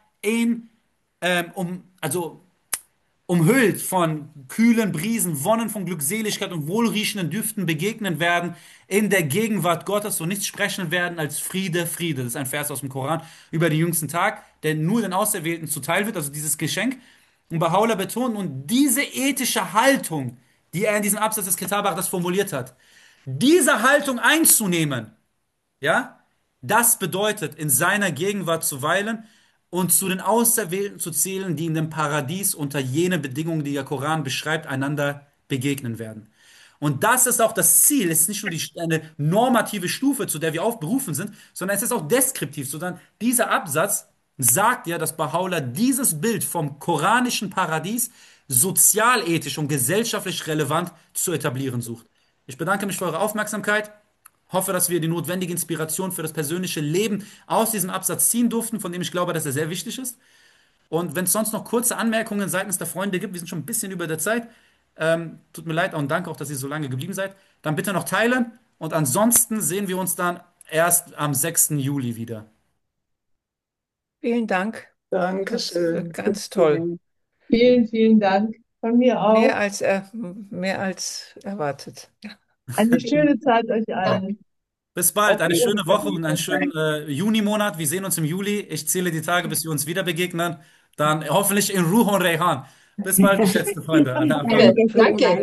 also umhüllt von kühlen Brisen, Wonnen von Glückseligkeit und wohlriechenden Düften begegnen werden in der Gegenwart Gottes und nichts sprechen werden als Friede, Friede. Das ist ein Vers aus dem Koran über den jüngsten Tag, der nur den Auserwählten zuteil wird, also dieses Geschenk. Und Baha'u'llah betont, und diese ethische Haltung, die er in diesem Absatz des Kitab das formuliert hat, diese Haltung einzunehmen, ja, das bedeutet, in seiner Gegenwart zu weilen und zu den Auserwählten zu zählen, die in dem Paradies unter jenen Bedingungen, die der Koran beschreibt, einander begegnen werden. Und das ist auch das Ziel. Es ist nicht nur eine normative Stufe, zu der wir aufberufen sind, sondern es ist auch deskriptiv, sondern dieser Absatz sagt ja, dass Baha'u'llah dieses Bild vom koranischen Paradies sozialethisch und gesellschaftlich relevant zu etablieren sucht. Ich bedanke mich für eure Aufmerksamkeit. Hoffe, dass wir die notwendige Inspiration für das persönliche Leben aus diesem Absatz ziehen durften, von dem ich glaube, dass er sehr wichtig ist. Und wenn es sonst noch kurze Anmerkungen seitens der Freunde gibt, wir sind schon ein bisschen über der Zeit, tut mir leid und danke auch, dass ihr so lange geblieben seid, dann bitte noch teilen. Und ansonsten sehen wir uns dann erst am 6. Juli wieder. Vielen Dank. Das wird Dankeschön. ganz toll. Vielen, vielen Dank. Von mir auch. Mehr als erwartet. Eine schöne Zeit euch Ja. allen. Bis bald, Auf eine schöne Woche und einen Wiedersehen. schönen Junimonat. Wir sehen uns im Juli. Ich zähle die Tage, bis wir uns wieder begegnen. Dann hoffentlich in Ruhe und Rehan. Bis bald, geschätzte Freunde. Allah Danke, Hafiz. Danke. danke.